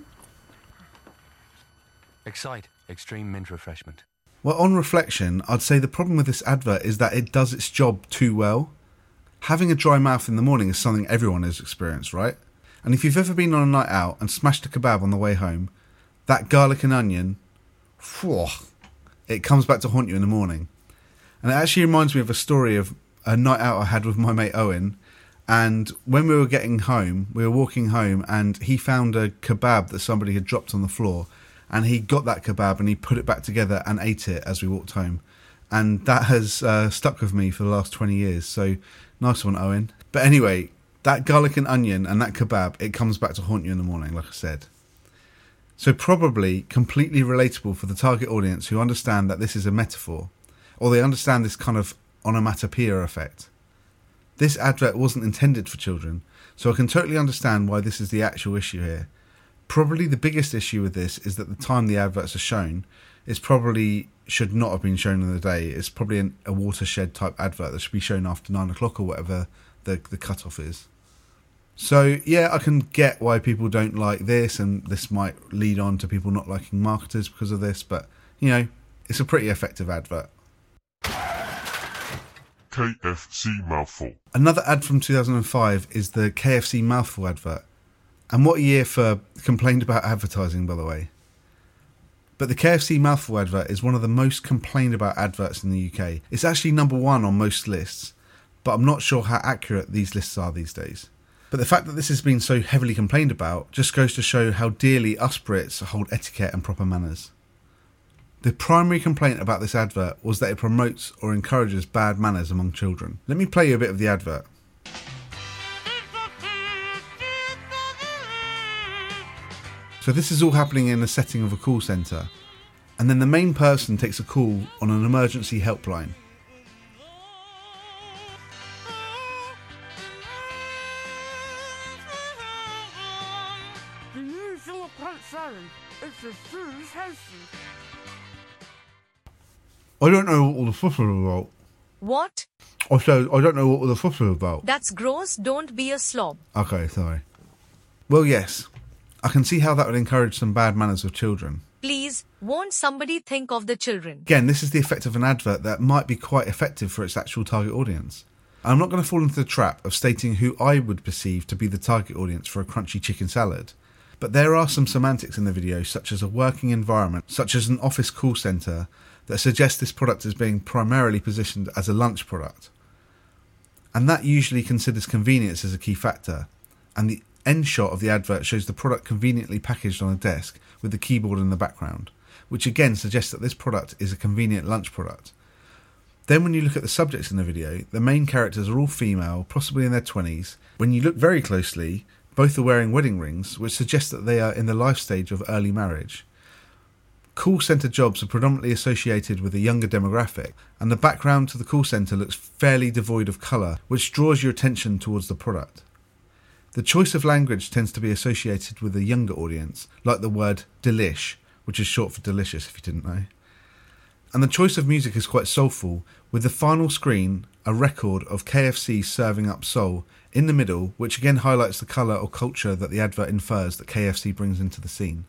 Speaker 9: Excite. Extreme mint refreshment.
Speaker 1: Well, on reflection, I'd say the problem with this advert is that it does its job too well. Having a dry mouth in the morning is something everyone has experienced, right? And if you've ever been on a night out and smashed a kebab on the way home, that garlic and onion, whew, it comes back to haunt you in the morning. And it actually reminds me of a story of a night out I had with my mate Owen. And when we were getting home, we were walking home, and he found a kebab that somebody had dropped on the floor. And he got that kebab and he put it back together and ate it as we walked home. And that has stuck with me for the last 20 years. So nice one, Owen. But anyway, that garlic and onion and that kebab, it comes back to haunt you in the morning, like I said. So probably completely relatable for the target audience who understand that this is a metaphor, or they understand this kind of onomatopoeia effect. This advert wasn't intended for children, so I can totally understand why this is the actual issue here. Probably the biggest issue with this is that the time the adverts are shown, it's probably should not have been shown in the day. It's probably a watershed type advert that should be shown after 9 o'clock or whatever the cutoff is. So yeah, I can get why people don't like this, and this might lead on to people not liking marketers because of this, but you know, it's a pretty effective advert.
Speaker 4: KFC mouthful.
Speaker 1: Another ad from 2005 is the KFC mouthful advert. And what a year for complained about advertising, by the way. But the KFC mouthful advert is one of the most complained about adverts in the UK. It's actually number 1 on most lists, but I'm not sure how accurate these lists are these days. But the fact that this has been so heavily complained about just goes to show how dearly us Brits hold etiquette and proper manners. The primary complaint about this advert was that it promotes or encourages bad manners among children. Let me play you a bit of the advert. So this is all happening in the setting of a call centre, and then the main person takes a call on an emergency helpline.
Speaker 21: The new Philip Hunt salad. It's as soon as healthy.
Speaker 1: I don't know what all the fuss is about.
Speaker 18: What?
Speaker 1: I said I don't know what all the fuss is about.
Speaker 18: That's gross. Don't be a slob.
Speaker 1: Okay, sorry. Well, yes. I can see how that would encourage some bad manners with children.
Speaker 18: Please, won't somebody think of the children?
Speaker 1: Again, this is the effect of an advert that might be quite effective for its actual target audience. I'm not going to fall into the trap of stating who I would perceive to be the target audience for a crunchy chicken salad. But there are some semantics in the video, such as a working environment, such as an office call centre, that suggest this product as being primarily positioned as a lunch product. And that usually considers convenience as a key factor, and the end shot of the advert shows the product conveniently packaged on a desk with the keyboard in the background, which again suggests that this product is a convenient lunch product. Then when you look at the subjects in the video, the main characters are all female, possibly in their 20s. When you look very closely, both are wearing wedding rings, which suggests that they are in the life stage of early marriage. Call centre jobs are predominantly associated with a younger demographic, and the background to the call centre looks fairly devoid of colour, which draws your attention towards the product. The choice of language tends to be associated with a younger audience, like the word delish, which is short for delicious if you didn't know. And the choice of music is quite soulful, with the final screen a record of KFC serving up soul in the middle, which again highlights the colour or culture that the advert infers that KFC brings into the scene.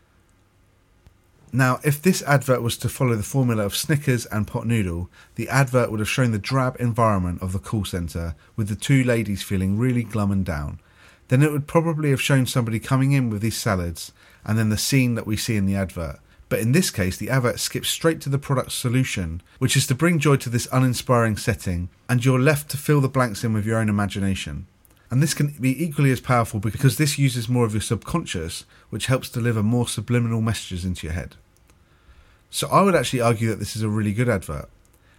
Speaker 1: Now, if this advert was to follow the formula of Snickers and pot noodle, the advert would have shown the drab environment of the call centre, with the two ladies feeling really glum and down. Then it would probably have shown somebody coming in with these salads, and then the scene that we see in the advert. But in this case, the advert skips straight to the product's solution, which is to bring joy to this uninspiring setting, and you're left to fill the blanks in with your own imagination. And this can be equally as powerful because this uses more of your subconscious, which helps deliver more subliminal messages into your head. So I would actually argue that this is a really good advert.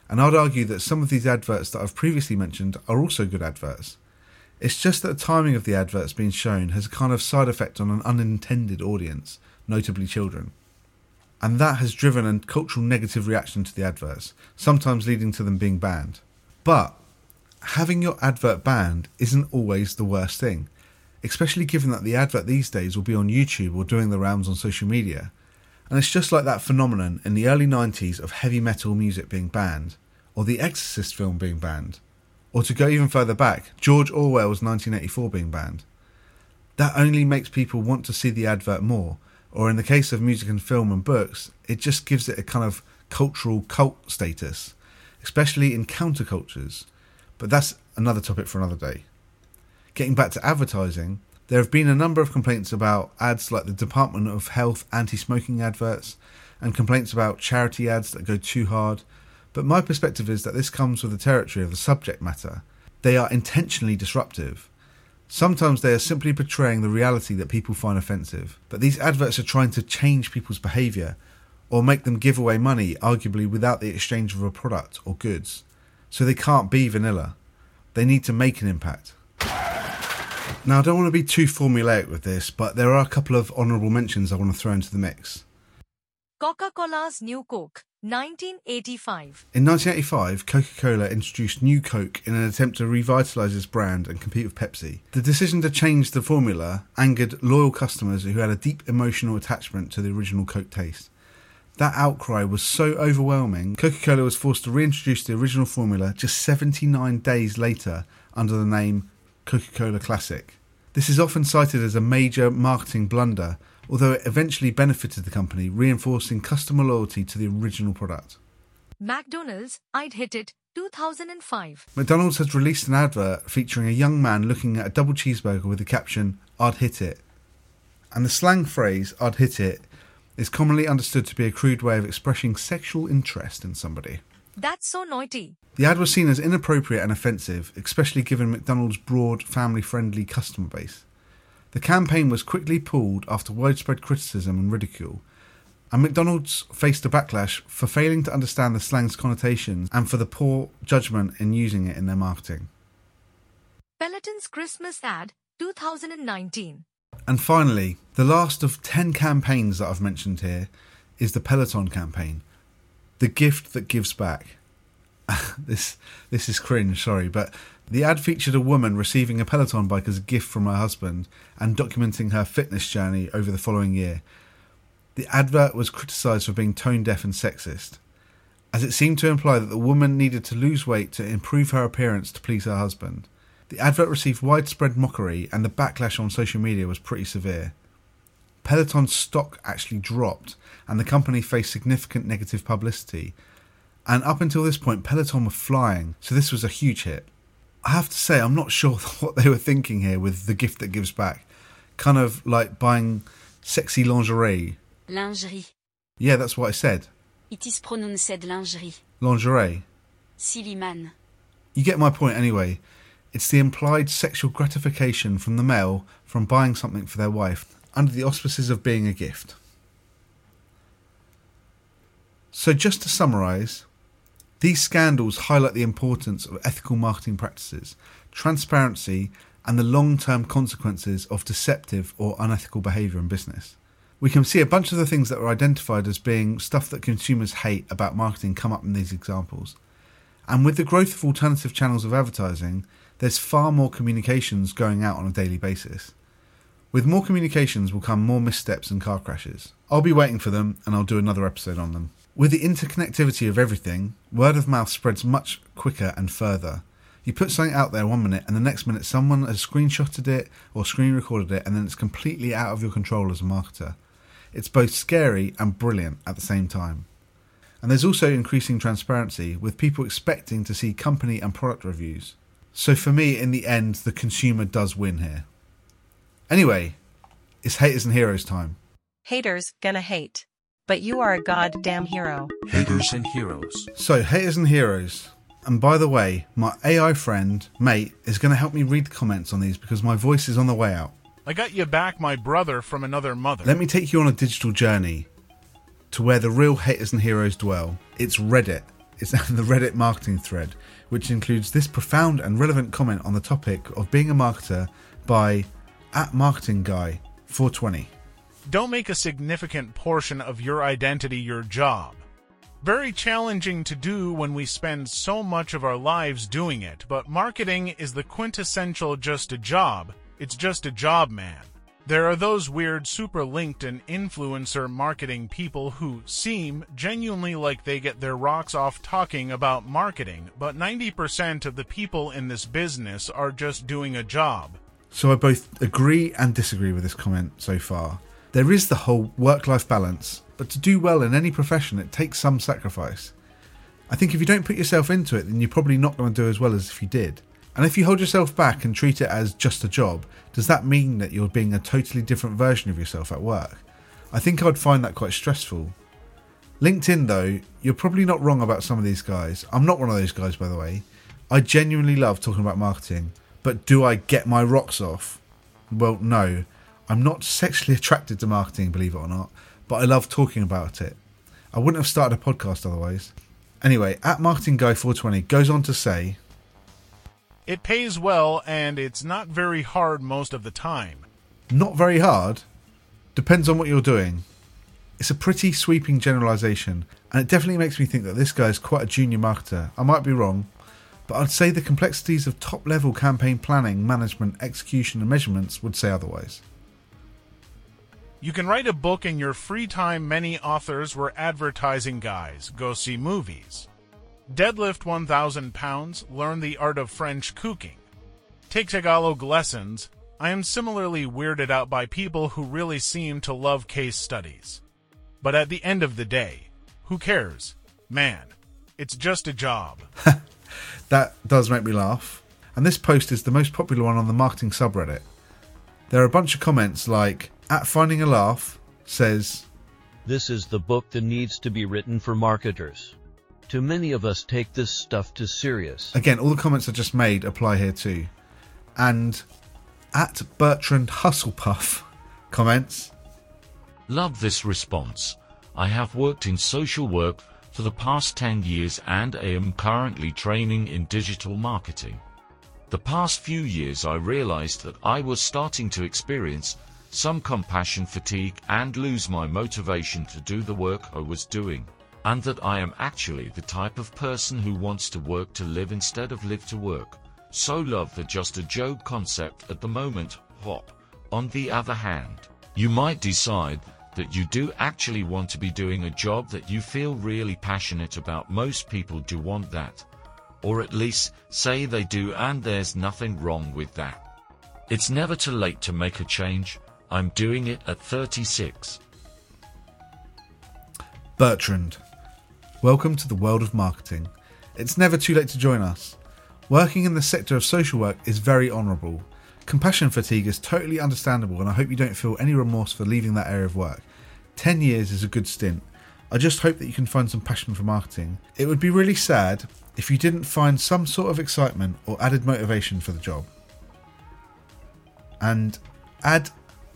Speaker 1: And I'd argue that some of these adverts that I've previously mentioned are also good adverts. It's just that the timing of the adverts being shown has a kind of side effect on an unintended audience, notably children. And that has driven a cultural negative reaction to the adverts, sometimes leading to them being banned. But having your advert banned isn't always the worst thing, especially given that the advert these days will be on YouTube or doing the rounds on social media. And it's just like that phenomenon in the early 90s of heavy metal music being banned, or the Exorcist film being banned, or to go even further back, George Orwell's 1984 being banned. That only makes people want to see the advert more, or in the case of music and film and books, it just gives it a kind of cultural cult status, especially in countercultures. But that's another topic for another day. Getting back to advertising, there have been a number of complaints about ads like the Department of Health anti-smoking adverts, and complaints about charity ads that go too hard. But my perspective is that this comes with the territory of the subject matter. They are intentionally disruptive. Sometimes they are simply portraying the reality that people find offensive, but these adverts are trying to change people's behaviour, or make them give away money, arguably without the exchange of a product or goods. So they can't be vanilla. They need to make an impact. Now, I don't want to be too formulaic with this, but there are a couple of honourable mentions I want to throw into the mix.
Speaker 18: Coca-Cola's New Coke, 1985.
Speaker 1: In 1985, Coca-Cola introduced New Coke in an attempt to revitalise its brand and compete with Pepsi. The decision to change the formula angered loyal customers who had a deep emotional attachment to the original Coke taste. That outcry was so overwhelming, Coca-Cola was forced to reintroduce the original formula just 79 days later under the name Coca-Cola Classic. This is often cited as a major marketing blunder, although it eventually benefited the company, reinforcing customer loyalty to the original product.
Speaker 18: McDonald's, I'd Hit It, 2005.
Speaker 1: McDonald's has released an advert featuring a young man looking at a double cheeseburger with the caption, "I'd hit it." And the slang phrase, "I'd hit it," is commonly understood to be a crude way of expressing sexual interest in somebody.
Speaker 18: That's so naughty.
Speaker 1: The ad was seen as inappropriate and offensive, especially given McDonald's broad, family-friendly customer base. The campaign was quickly pulled after widespread criticism and ridicule, and McDonald's faced a backlash for failing to understand the slang's connotations and for the poor judgment in using it in their marketing.
Speaker 18: Peloton's Christmas ad, 2019.
Speaker 1: And finally, the last of 10 campaigns that I've mentioned here is the Peloton campaign. The gift that gives back. This is cringe, sorry, but the ad featured a woman receiving a Peloton bike as a gift from her husband and documenting her fitness journey over the following year. The advert was criticised for being tone-deaf and sexist, as it seemed to imply that the woman needed to lose weight to improve her appearance to please her husband. The advert received widespread mockery, and the backlash on social media was pretty severe. Peloton's stock actually dropped, and the company faced significant negative publicity. And up until this point, Peloton were flying, so this was a huge hit. I have to say, I'm not sure what they were thinking here with the gift that gives back. Kind of like buying sexy lingerie.
Speaker 12: Lingerie.
Speaker 1: Yeah, that's what I said.
Speaker 12: It is pronounced lingerie.
Speaker 1: Lingerie.
Speaker 12: Silly man.
Speaker 1: You get my point anyway. It's the implied sexual gratification from the male from buying something for their wife, under the auspices of being a gift. So just to summarise, these scandals highlight the importance of ethical marketing practices, transparency, and the long-term consequences of deceptive or unethical behaviour in business. We can see a bunch of the things that are identified as being stuff that consumers hate about marketing come up in these examples. And with the growth of alternative channels of advertising, there's far more communications going out on a daily basis. With more communications will come more missteps and car crashes. I'll be waiting for them, and I'll do another episode on them. With the interconnectivity of everything, word of mouth spreads much quicker and further. You put something out there 1 minute, and the next minute someone has screenshotted it or screen recorded it, and then it's completely out of your control as a marketer. It's both scary and brilliant at the same time. And there's also increasing transparency, with people expecting to see company and product reviews. So for me, in the end, the consumer does win here. Anyway, it's haters and heroes time.
Speaker 2: Haters gonna hate. But you are a goddamn hero.
Speaker 9: Haters and heroes.
Speaker 1: So, haters and heroes. And by the way, my AI friend, Mate, is going to help me read the comments on these because my voice is on the way out.
Speaker 8: I got you back, my brother from another mother.
Speaker 1: Let me take you on a digital journey to where the real haters and heroes dwell. It's Reddit. is in the Reddit marketing thread, which includes this profound and relevant comment on the topic of being a marketer by @marketingguy420.
Speaker 8: Don't make a significant portion of your identity your job. Very challenging to do when we spend so much of our lives doing it, but marketing is the quintessential just a job. It's just a job, man. There are those weird super linked and influencer marketing people who seem genuinely like they get their rocks off talking about marketing, but 90% of the people in this business are just doing a job.
Speaker 1: So I both agree and disagree with this comment so far. There is the whole work-life balance, but to do well in any profession, it takes some sacrifice. I think if you don't put yourself into it, then you're probably not going to do as well as if you did. And if you hold yourself back and treat it as just a job, does that mean that you're being a totally different version of yourself at work? I think I'd find that quite stressful. LinkedIn though, you're probably not wrong about some of these guys. I'm not one of those guys, by the way. I genuinely love talking about marketing, but do I get my rocks off? Well, no. I'm not sexually attracted to marketing, believe it or not, but I love talking about it. I wouldn't have started a podcast otherwise. Anyway, @marketingguy420 goes on to say,
Speaker 8: it pays well and it's not very hard most of the time.
Speaker 1: Not very hard? Depends on what you're doing. It's a pretty sweeping generalisation, and it definitely makes me think that this guy is quite a junior marketer. I might be wrong, but I'd say the complexities of top-level campaign planning, management, execution and measurements would say otherwise.
Speaker 8: You can write a book in your free time. Many authors were advertising guys. Go see movies. Deadlift 1,000 pounds. Learn the art of French cooking. Take Tagalog lessons. I am similarly weirded out by people who really seem to love case studies. But at the end of the day, who cares? Man, it's just a job.
Speaker 1: That does make me laugh. And this post is the most popular one on the marketing subreddit. There are a bunch of comments like, @FindingALaugh says,
Speaker 6: this is the book that needs to be written for marketers. Too many of us take this stuff too serious.
Speaker 1: Again, all the comments I just made apply here too. And @BertrandHustlepuff comments,
Speaker 9: love this response. I have worked in social work for the past 10 years and I am currently training in digital marketing. The past few years I realized that I was starting to experience some compassion fatigue and lose my motivation to do the work I was doing, and that I am actually the type of person who wants to work to live instead of live to work. So love the just a job concept at the moment. Hop. On the other hand, you might decide that you do actually want to be doing a job that you feel really passionate about. Most people do want that, or at least say they do, and there's nothing wrong with that. It's never too late to make a change. I'm doing it at 36.
Speaker 1: Bertrand, welcome to the world of marketing. It's never too late to join us. Working in the sector of social work is very honourable. Compassion fatigue is totally understandable, and I hope you don't feel any remorse for leaving that area of work. 10 years is a good stint. I just hope that you can find some passion for marketing. It would be really sad if you didn't find some sort of excitement or added motivation for the job. And Ad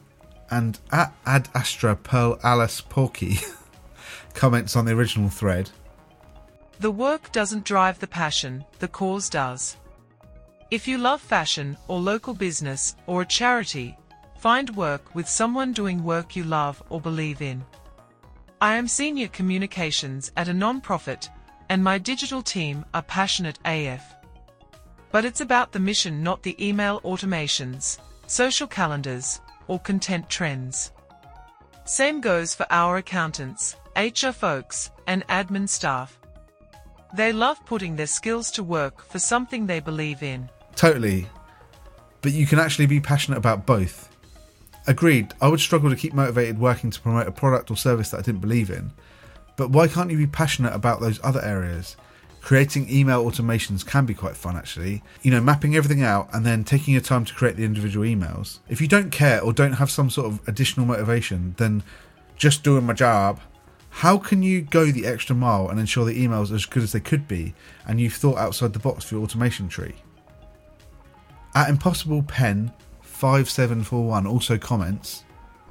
Speaker 1: Astra Pearl Alice Porky comments on the original thread.
Speaker 11: The work doesn't drive the passion, the cause does. If you love fashion or local business or a charity, find work with someone doing work you love or believe in. I am senior communications at a non-profit, and my digital team are passionate AF. But it's about the mission, not the email automations, social calendars, or content trends. Same goes for our accountants, HR folks, and admin staff. They love putting their skills to work for something they believe in.
Speaker 1: Totally. But you can actually be passionate about both. Agreed, I would struggle to keep motivated working to promote a product or service that I didn't believe in. But why can't you be passionate about those other areas? Creating email automations can be quite fun actually. You know, mapping everything out and then taking your time to create the individual emails. If you don't care or don't have some sort of additional motivation, then just doing my job. How can you go the extra mile and ensure the emails are as good as they could be and you've thought outside the box for your automation tree? @ImpossiblePen5741 also comments,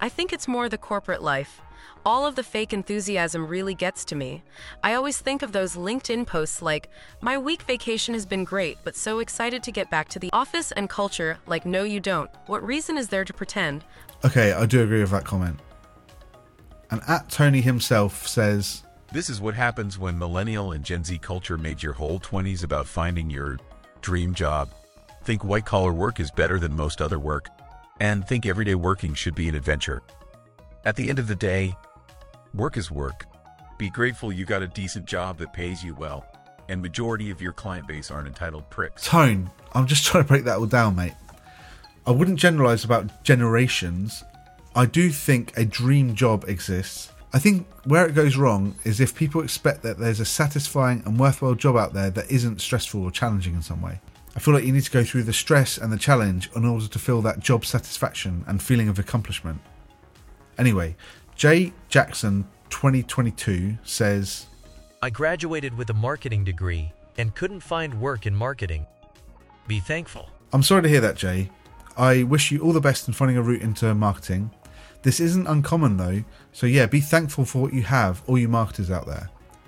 Speaker 5: I think it's more the corporate life. All of the fake enthusiasm really gets to me. I always think of those LinkedIn posts like, my week vacation has been great, but so excited to get back to the office, and culture like, no you don't. What reason is there to pretend?
Speaker 1: Okay, I do agree with that comment. And @Tony himself says,
Speaker 7: this is what happens when millennial and Gen Z culture made your whole 20s about finding your dream job. Think white-collar work is better than most other work, and think everyday working should be an adventure. At the end of the day, work is work. Be grateful you got a decent job that pays you well, and majority of your client base aren't entitled pricks.
Speaker 1: Tone, I'm just trying to break that all down, mate. I wouldn't generalise about generations. I do think a dream job exists. I think where it goes wrong is if people expect that there's a satisfying and worthwhile job out there that isn't stressful or challenging in some way. I feel like you need to go through the stress and the challenge in order to feel that job satisfaction and feeling of accomplishment. Anyway, J. Jackson 2022 says,
Speaker 22: I graduated with a marketing degree and couldn't find work in marketing. Be thankful.
Speaker 1: I'm sorry to hear that, Jay. I wish you all the best in finding a route into marketing. This isn't uncommon though, so yeah, be thankful for what you have, all you marketers out there.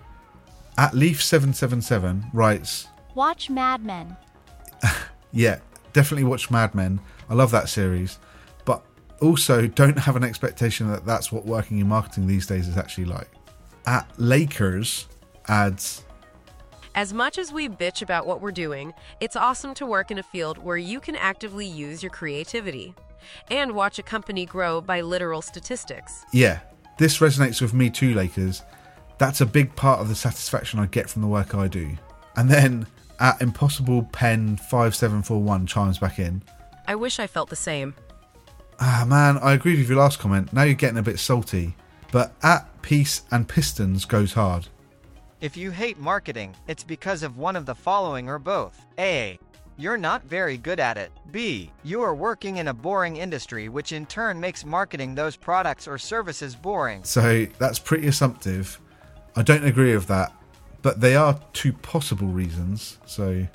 Speaker 1: @Leaf777 writes,
Speaker 23: watch Mad Men.
Speaker 1: Yeah, definitely watch Mad Men. I love that series. But also don't have an expectation that that's what working in marketing these days is actually like. @Lakers adds,
Speaker 5: As much as we bitch about what we're doing, it's awesome to work in a field where you can actively use your creativity and watch a company grow by literal statistics.
Speaker 1: Yeah, this resonates with me too, Lakers. That's a big part of the satisfaction I get from the work I do. And then @ImpossiblePen5741 chimes back in.
Speaker 5: I wish I felt the same.
Speaker 1: Ah man, I agree with your last comment. Now you're getting a bit salty. But @PeaceandPistons goes hard.
Speaker 24: If you hate marketing, it's because of one of the following or both. A. You're not very good at it. B. You are working in a boring industry, which in turn makes marketing those products or services boring.
Speaker 1: So that's pretty assumptive. I don't agree with that, but they are two possible reasons. So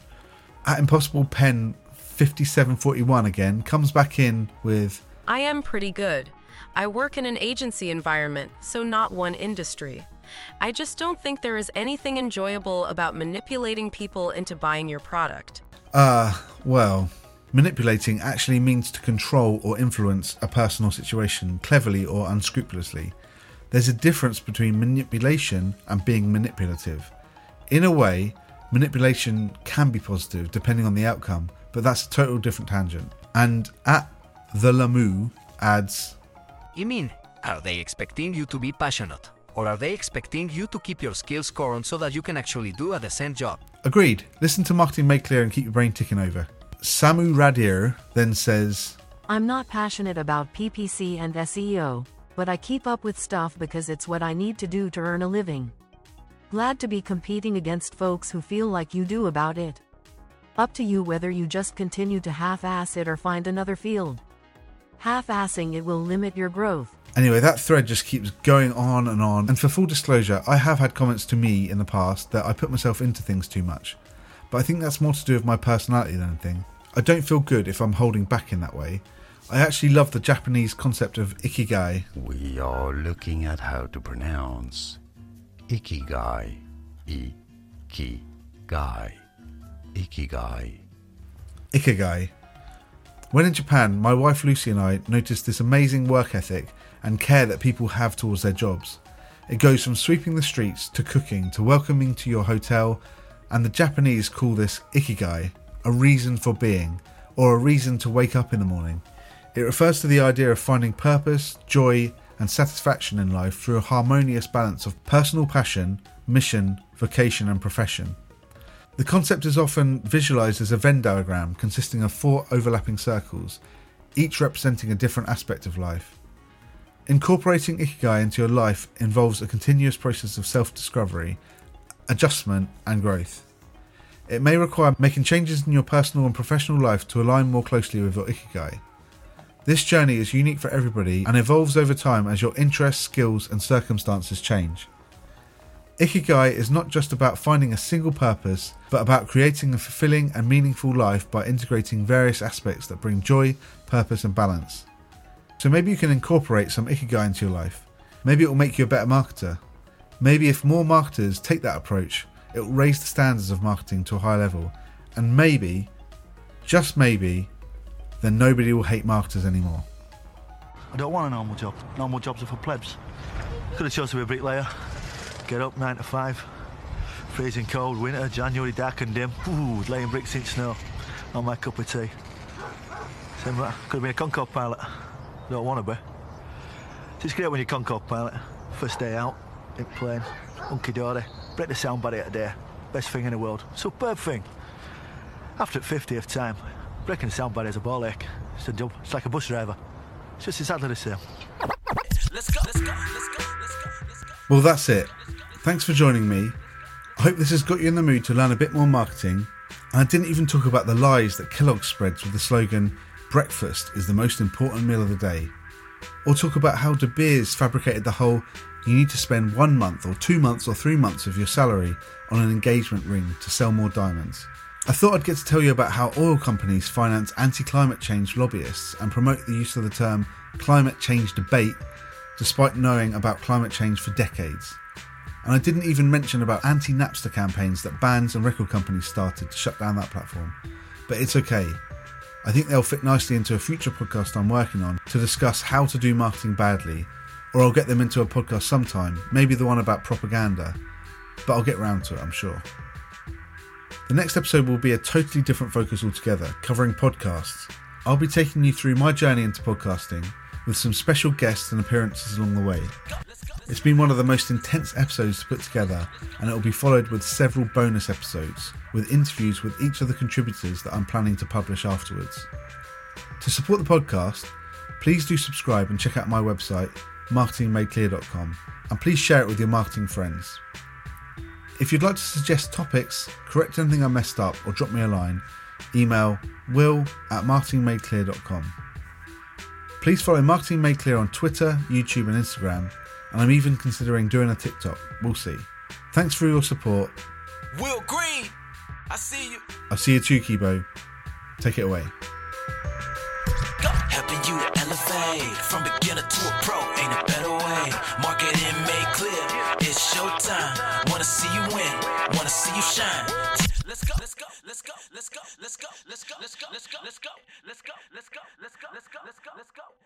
Speaker 1: @ImpossiblePen5741 again comes back in with,
Speaker 5: I am pretty good. I work in an agency environment, so not one industry. I just don't think there is anything enjoyable about manipulating people into buying your product.
Speaker 1: Well, manipulating actually means to control or influence a person or situation cleverly or unscrupulously. There's a difference between manipulation and being manipulative. In a way, manipulation can be positive depending on the outcome, but that's a total different tangent. And @TheLamu adds,
Speaker 26: You mean, are they expecting you to be passionate? Or are they expecting you to keep your skills current so that you can actually do a decent job?
Speaker 1: Agreed. Listen to Marketing Made Clear and keep your brain ticking over. Samu Radir then says,
Speaker 27: I'm not passionate about PPC and SEO, but I keep up with stuff because it's what I need to do to earn a living. Glad to be competing against folks who feel like you do about it. Up to you whether you just continue to half-ass it or find another field. Half-assing it will limit your growth.
Speaker 1: Anyway, that thread just keeps going on. And for full disclosure, I have had comments to me in the past that I put myself into things too much. But I think that's more to do with my personality than anything. I don't feel good if I'm holding back in that way. I actually love the Japanese concept of ikigai.
Speaker 28: We are looking at how to pronounce ikigai. Ikigai. Ikigai.
Speaker 1: Ikigai. When in Japan, my wife Lucy and I noticed this amazing work ethic and care that people have towards their jobs. It goes from sweeping the streets to cooking to welcoming to your hotel, and the Japanese call this ikigai, a reason for being, or a reason to wake up in the morning. It refers to the idea of finding purpose, joy, and satisfaction in life through a harmonious balance of personal passion, mission, vocation, and profession. The concept is often visualized as a Venn diagram consisting of 4 overlapping circles, each representing a different aspect of life. Incorporating ikigai into your life involves a continuous process of self-discovery, adjustment, and growth. It may require making changes in your personal and professional life to align more closely with your ikigai. This journey is unique for everybody and evolves over time as your interests, skills, and circumstances change. Ikigai is not just about finding a single purpose, but about creating a fulfilling and meaningful life by integrating various aspects that bring joy, purpose, and balance. So maybe you can incorporate some Ikigai into your life. Maybe it will make you a better marketer. Maybe if more marketers take that approach, it will raise the standards of marketing to a high level. And maybe, just maybe, then nobody will hate marketers anymore.
Speaker 3: I don't want a normal job. Normal jobs are for plebs. Could have chose to be a bricklayer. Get up 9 to 5. Freezing cold, winter, January, dark and dim. Ooh, laying bricks in snow. Not my cup of tea. Same that. Could have been a Concorde pilot. Don't want to be. It's great when you're Concorde pilot. First day out, in plane, hunky-dory, break the sound barrier a day. Best thing in the world. Superb thing. After 50th time, breaking the sound barrier is a ball ache. It's a job. It's like a bus driver. It's just exactly the same.
Speaker 10: Let's go, let's go, let's go, let's go, let's go.
Speaker 1: Well, that's it. Thanks for joining me. I hope this has got you in the mood to learn a bit more marketing. And I didn't even talk about the lies that Kellogg spreads with the slogan, breakfast is the most important meal of the day. Or talk about how De Beers fabricated the whole, you need to spend 1 month or 2 months or 3 months of your salary on an engagement ring to sell more diamonds. I thought I'd get to tell you about how oil companies finance anti-climate change lobbyists and promote the use of the term climate change debate despite knowing about climate change for decades. And I didn't even mention about anti-Napster campaigns that bands and record companies started to shut down that platform. But it's okay. I think they'll fit nicely into a future podcast I'm working on to discuss how to do marketing badly, or I'll get them into a podcast sometime, maybe the one about propaganda, but I'll get round to it, I'm sure. The next episode will be a totally different focus altogether, covering podcasts. I'll be taking you through my journey into podcasting with some special guests and appearances along the way. It's been one of the most intense episodes to put together, and it will be followed with several bonus episodes with interviews with each of the contributors that I'm planning to publish afterwards. To support the podcast, please do subscribe and check out my website, marketingmadeclear.com, and please share it with your marketing friends. If you'd like to suggest topics, correct anything I messed up, or drop me a line, email will@marketingmadeclear.com. Please follow Marketing Made Clear on Twitter, YouTube and Instagram, and I'm even considering doing a TikTok. We'll see. Thanks for your support.
Speaker 10: Will Green, I see you.
Speaker 1: I'll see you too, Kibo. Take it away.
Speaker 10: Helping you to elevate from beginner to a pro, ain't a better way. Marketing made clear, it's showtime. Wanna see you win, wanna see you shine. Let's go, let's go, let's go, let's go, let's go, let's go, let's go, let's go, let's go, let's go, let's go, let's go, let's go, let's go, let's go.